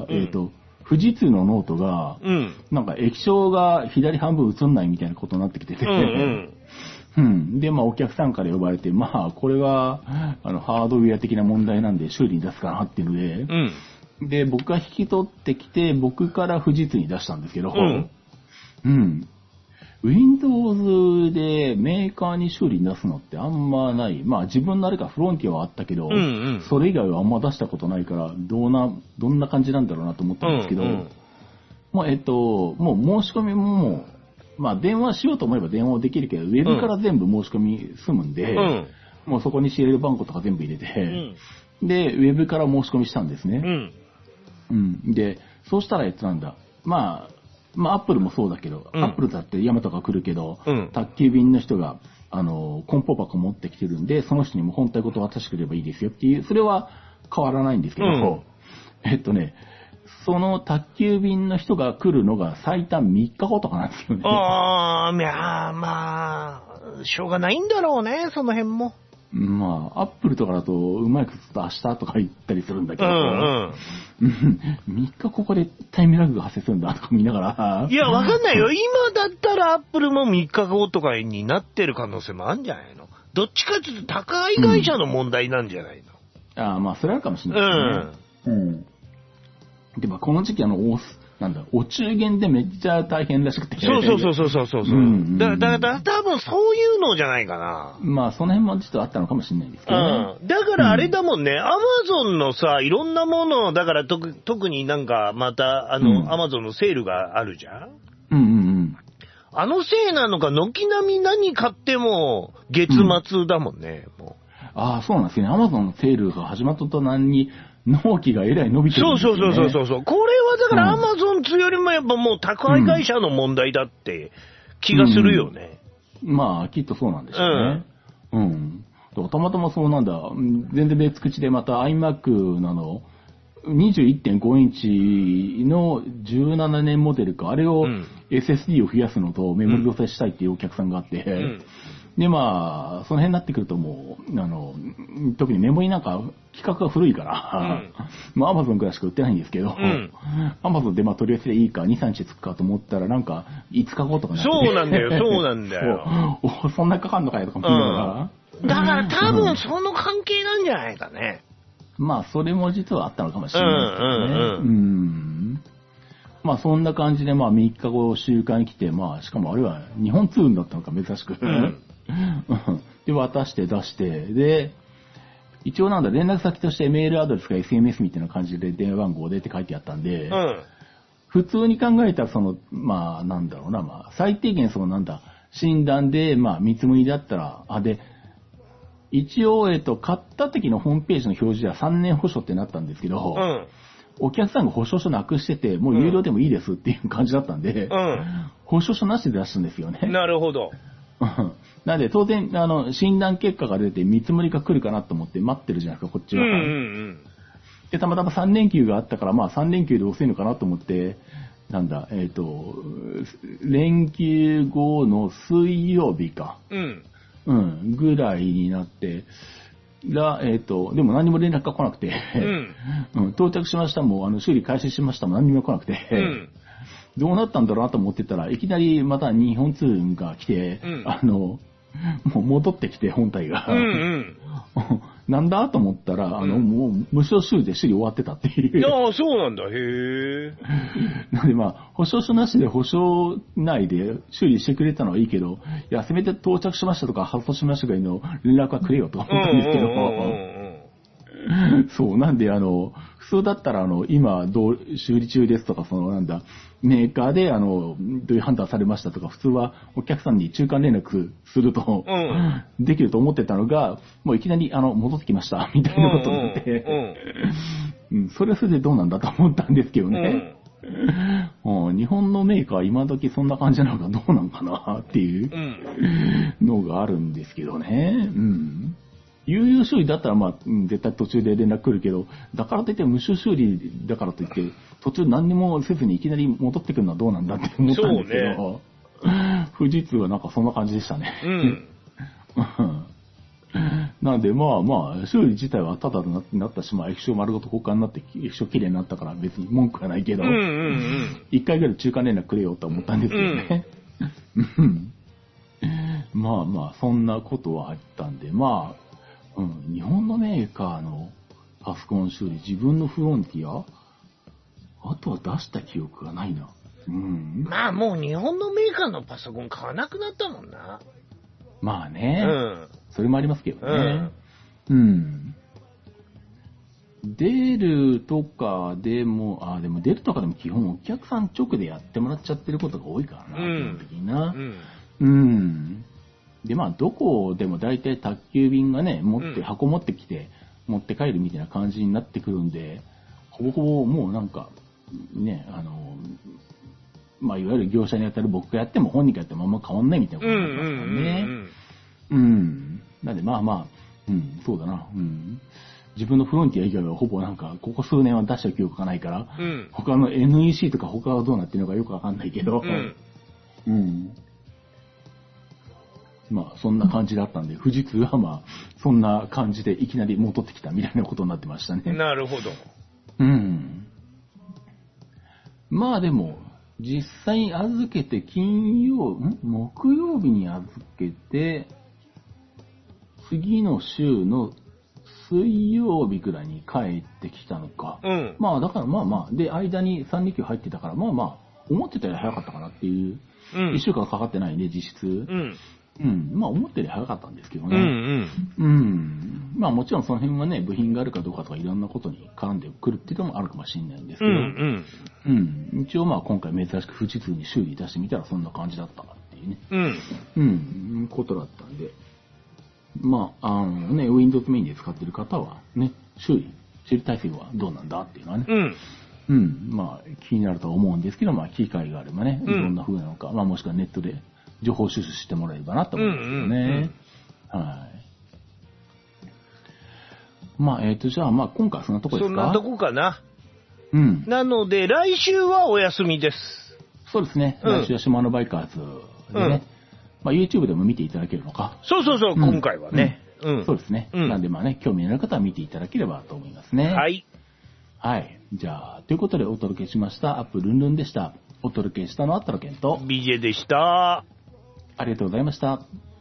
Speaker 4: 富士通のノートが、なんか液晶が左半分映んないみたいなことになってきてて、で、まあお客さんから呼ばれて、まあこれは、ハードウェア的な問題なんで修理に出すかなっていうので、で、僕が引き取ってきて、僕から富士通に出したんですけど、Windows でメーカーに修理に出すのってあんまない。まあ自分のあれかフロンティアはあったけど、それ以外はあんま出したことないから、どんな感じなんだろうなと思ったんですけど、もう申し込みもまあ電話しようと思えば電話もできるけど、ウェブから全部申し込み済むんで、もうそこにシール番号とか全部入れて、で、ウェブから申し込みしたんですね。で、そうしたらまあ、アップルもそうだけど、アップルだってヤマトが来るけど、宅急便の人が、梱包箱持ってきてるんで、その人にも本体ごと渡してくればいいですよっていう、それは変わらないんですけど、その宅急便の人が来るのが最短3日後とかなんですよね。
Speaker 3: まあ、しょうがないんだろうね、その辺も。
Speaker 4: まあ、アップルとかだと、うまいこと明日とか言ったりするんだけど、3日ここでタイムラグが発生するんだとか見ながら。
Speaker 3: いや、わかんないよ。今だったらアップルも3日後とかになってる可能性もあるんじゃないの？どっちかというと、宅配会社の問題なんじゃないの？
Speaker 4: ああ、まあ、それあるかもしれないですね。でも、この時期お中元でめっちゃ大変らしくて。
Speaker 3: そう。だから多分そういうのじゃないかな。
Speaker 4: まあ、その辺も実はあったのかもしれないですけどね。
Speaker 3: だからあれだもんね、アマゾンのさ、いろんなもの、だから特になんかまた、アマゾンのセールがあるじゃん？あのせいなのか、軒並み何買っても月末だもんね、もう。
Speaker 4: ああ、そうなんですね。アマゾンのセールが始まった途端に、納期がえらい伸びてるんですよね。
Speaker 3: そう。これはだからアマゾンつよりもやっぱもう宅配会社の問題だって気がするよね。
Speaker 4: まあ、きっとそうなんでしょうね。たまたまそう全然別口でまた iMac の21.5 インチの17年モデルか、あれを SSD を増やすのとメモリ搭載したいっていうお客さんがあって、で、まあ、その辺になってくるともう、特にメモリなんか規格が古いから、まあ、アマゾンくらいしか売ってないんですけど、アマゾンでまあ取り寄せでいいか、2、3日つくかと思ったら、なんか、5日後とかになって
Speaker 3: そうなんだよ。
Speaker 4: そんなかかんのかよとか思いなが
Speaker 3: ら。だから多分その関係なんじゃないかね。
Speaker 4: まあ、それも実はあったのかもしれないですけどね。まあ、そんな感じで、まあ、3日後、週間に来て、まあ、しかもあれは日本通運だったのか、珍しく。で、渡して出して、で、一応連絡先としてメールアドレスか SMS みたいな感じで電話番号でって書いてあったんで、普通に考えたらまあ、最低限診断で、まあ、見積もりだったら、で、一応、買った時のホームページの表示では3年保証ってなったんですけど、お客さんが保証書なくしてて、もう有料でもいいですっていう感じだったんで、保証書なしで出したんですよね。
Speaker 3: なるほど。
Speaker 4: なんで、当然、診断結果が出て見積もりが来るかなと思って待ってるじゃないですか、こっちは。で、たまたま3連休があったから、まあ3連休で遅いのかなと思って、連休後の水曜日か。ぐらいになって、でも何も連絡が来なくて、到着しましたも、修理開始しましたも何にも来なくて、どうなったんだろうなと思ってたら、いきなりまた日本通運が来て、もう戻ってきて、本体が。なんだと思ったら、もう無償修理で修理終わってたっていう。
Speaker 3: いやー、そうなんだ、へー。
Speaker 4: なんでまあ、保証書なしで保証内で修理してくれたのはいいけど、いや、せめて到着しましたとか発送しましたぐらいの連絡はくれよと思ったんですけど、そう、なんで普通だったら今修理中ですとか、メーカーでどういう判断されましたとか、普通はお客さんに中間連絡すると、できると思ってたのが、もういきなり戻ってきました、みたいなことになって、それはそれでどうなんだと思ったんですけどね。日本のメーカー今時そんな感じなのかどうなんかなっていうのがあるんですけどね。有料修理だったらまあ絶対途中で連絡来るけど、だからといって無償修理だからといって途中何にもせずにいきなり戻ってくるのはどうなんだって思ったんですけど、富士通はなんかそんな感じでしたね。なんでまあ修理自体はただになったし、まあ液晶丸ごと交換になって液晶綺麗になったから別に文句はないけど、一回ぐらい中間連絡くれよと思ったんですけどね。まあそんなことはあったんで、まあ日本のメーカーのパソコン修理、自分のフロンティア、あとは出した記憶がないな。
Speaker 3: まあもう日本のメーカーのパソコン買わなくなったもんな。
Speaker 4: まあね、それもありますけどね。デルとかでも、でもデルとかでも基本お客さん直でやってもらっちゃってることが多いからな、基本的にな。で、まあ、どこでも大体宅急便がね、箱持ってきて、持って帰るみたいな感じになってくるんで、ほぼほぼもうなんか、ね、まあ、いわゆる業者に当たる僕がやっても本人がやってもあんま変わんないみたいなことになってますからね。なんで、まあ、そうだな。自分のフロンティア以外はほぼなんか、ここ数年は出した記憶がないから、他の NEC とか他はどうなってるのかよくわかんないけど、 まあそんな感じだったんで、富士通はまあそんな感じでいきなり戻ってきたみたいなことになってましたね。
Speaker 3: なるほど。
Speaker 4: うん。まあでも、実際に預けて木曜日に預けて、次の週の水曜日ぐらいに帰ってきたのか。
Speaker 3: うん。
Speaker 4: まあだからまあまあ、で、間に3連休入ってたから、まあまあ、思ってたより早かったかなっていう。うん。1週間かかってないんで、実質。うん。うん。まあ思ってるより早かったんですけどね。うんうん。うん。まあもちろんその辺はね、部品があるかどうかとかいろんなことに絡んでくるっていうのもあるかもしれないんですけど。うんうん。うん。一応まあ今回珍しく富士通に修理出してみたらそんな感じだったっていうね。うん。うん。ことだったんで。まあ、Windows メインで使ってる方はね、修理体制はどうなんだっていうのはね。うん。うん。まあ、気になるとは思うんですけど、まあ、機会があればね、どんな風なのか、まあ、もしくはネットで情報収集してもらえればなと思うんですけどね。はい。まあ、じゃあ、まあ、今回はそんなとこですか？
Speaker 3: そんなとこかな。
Speaker 4: うん。
Speaker 3: なので、来週はお休みです。
Speaker 4: そうですね。来週は島のバイカーズでね。まあ、YouTube でも見ていただけるのか。
Speaker 3: そうそうそう、今回はね。
Speaker 4: そうですね。なんでまあね、興味のある方は見ていただければと思いますね。
Speaker 3: はい。
Speaker 4: はい。じゃあ、ということでお届けしました、アップルンルンでした。お届けしたのはタロケンと、
Speaker 3: BJ でした。
Speaker 4: ありがとうございました。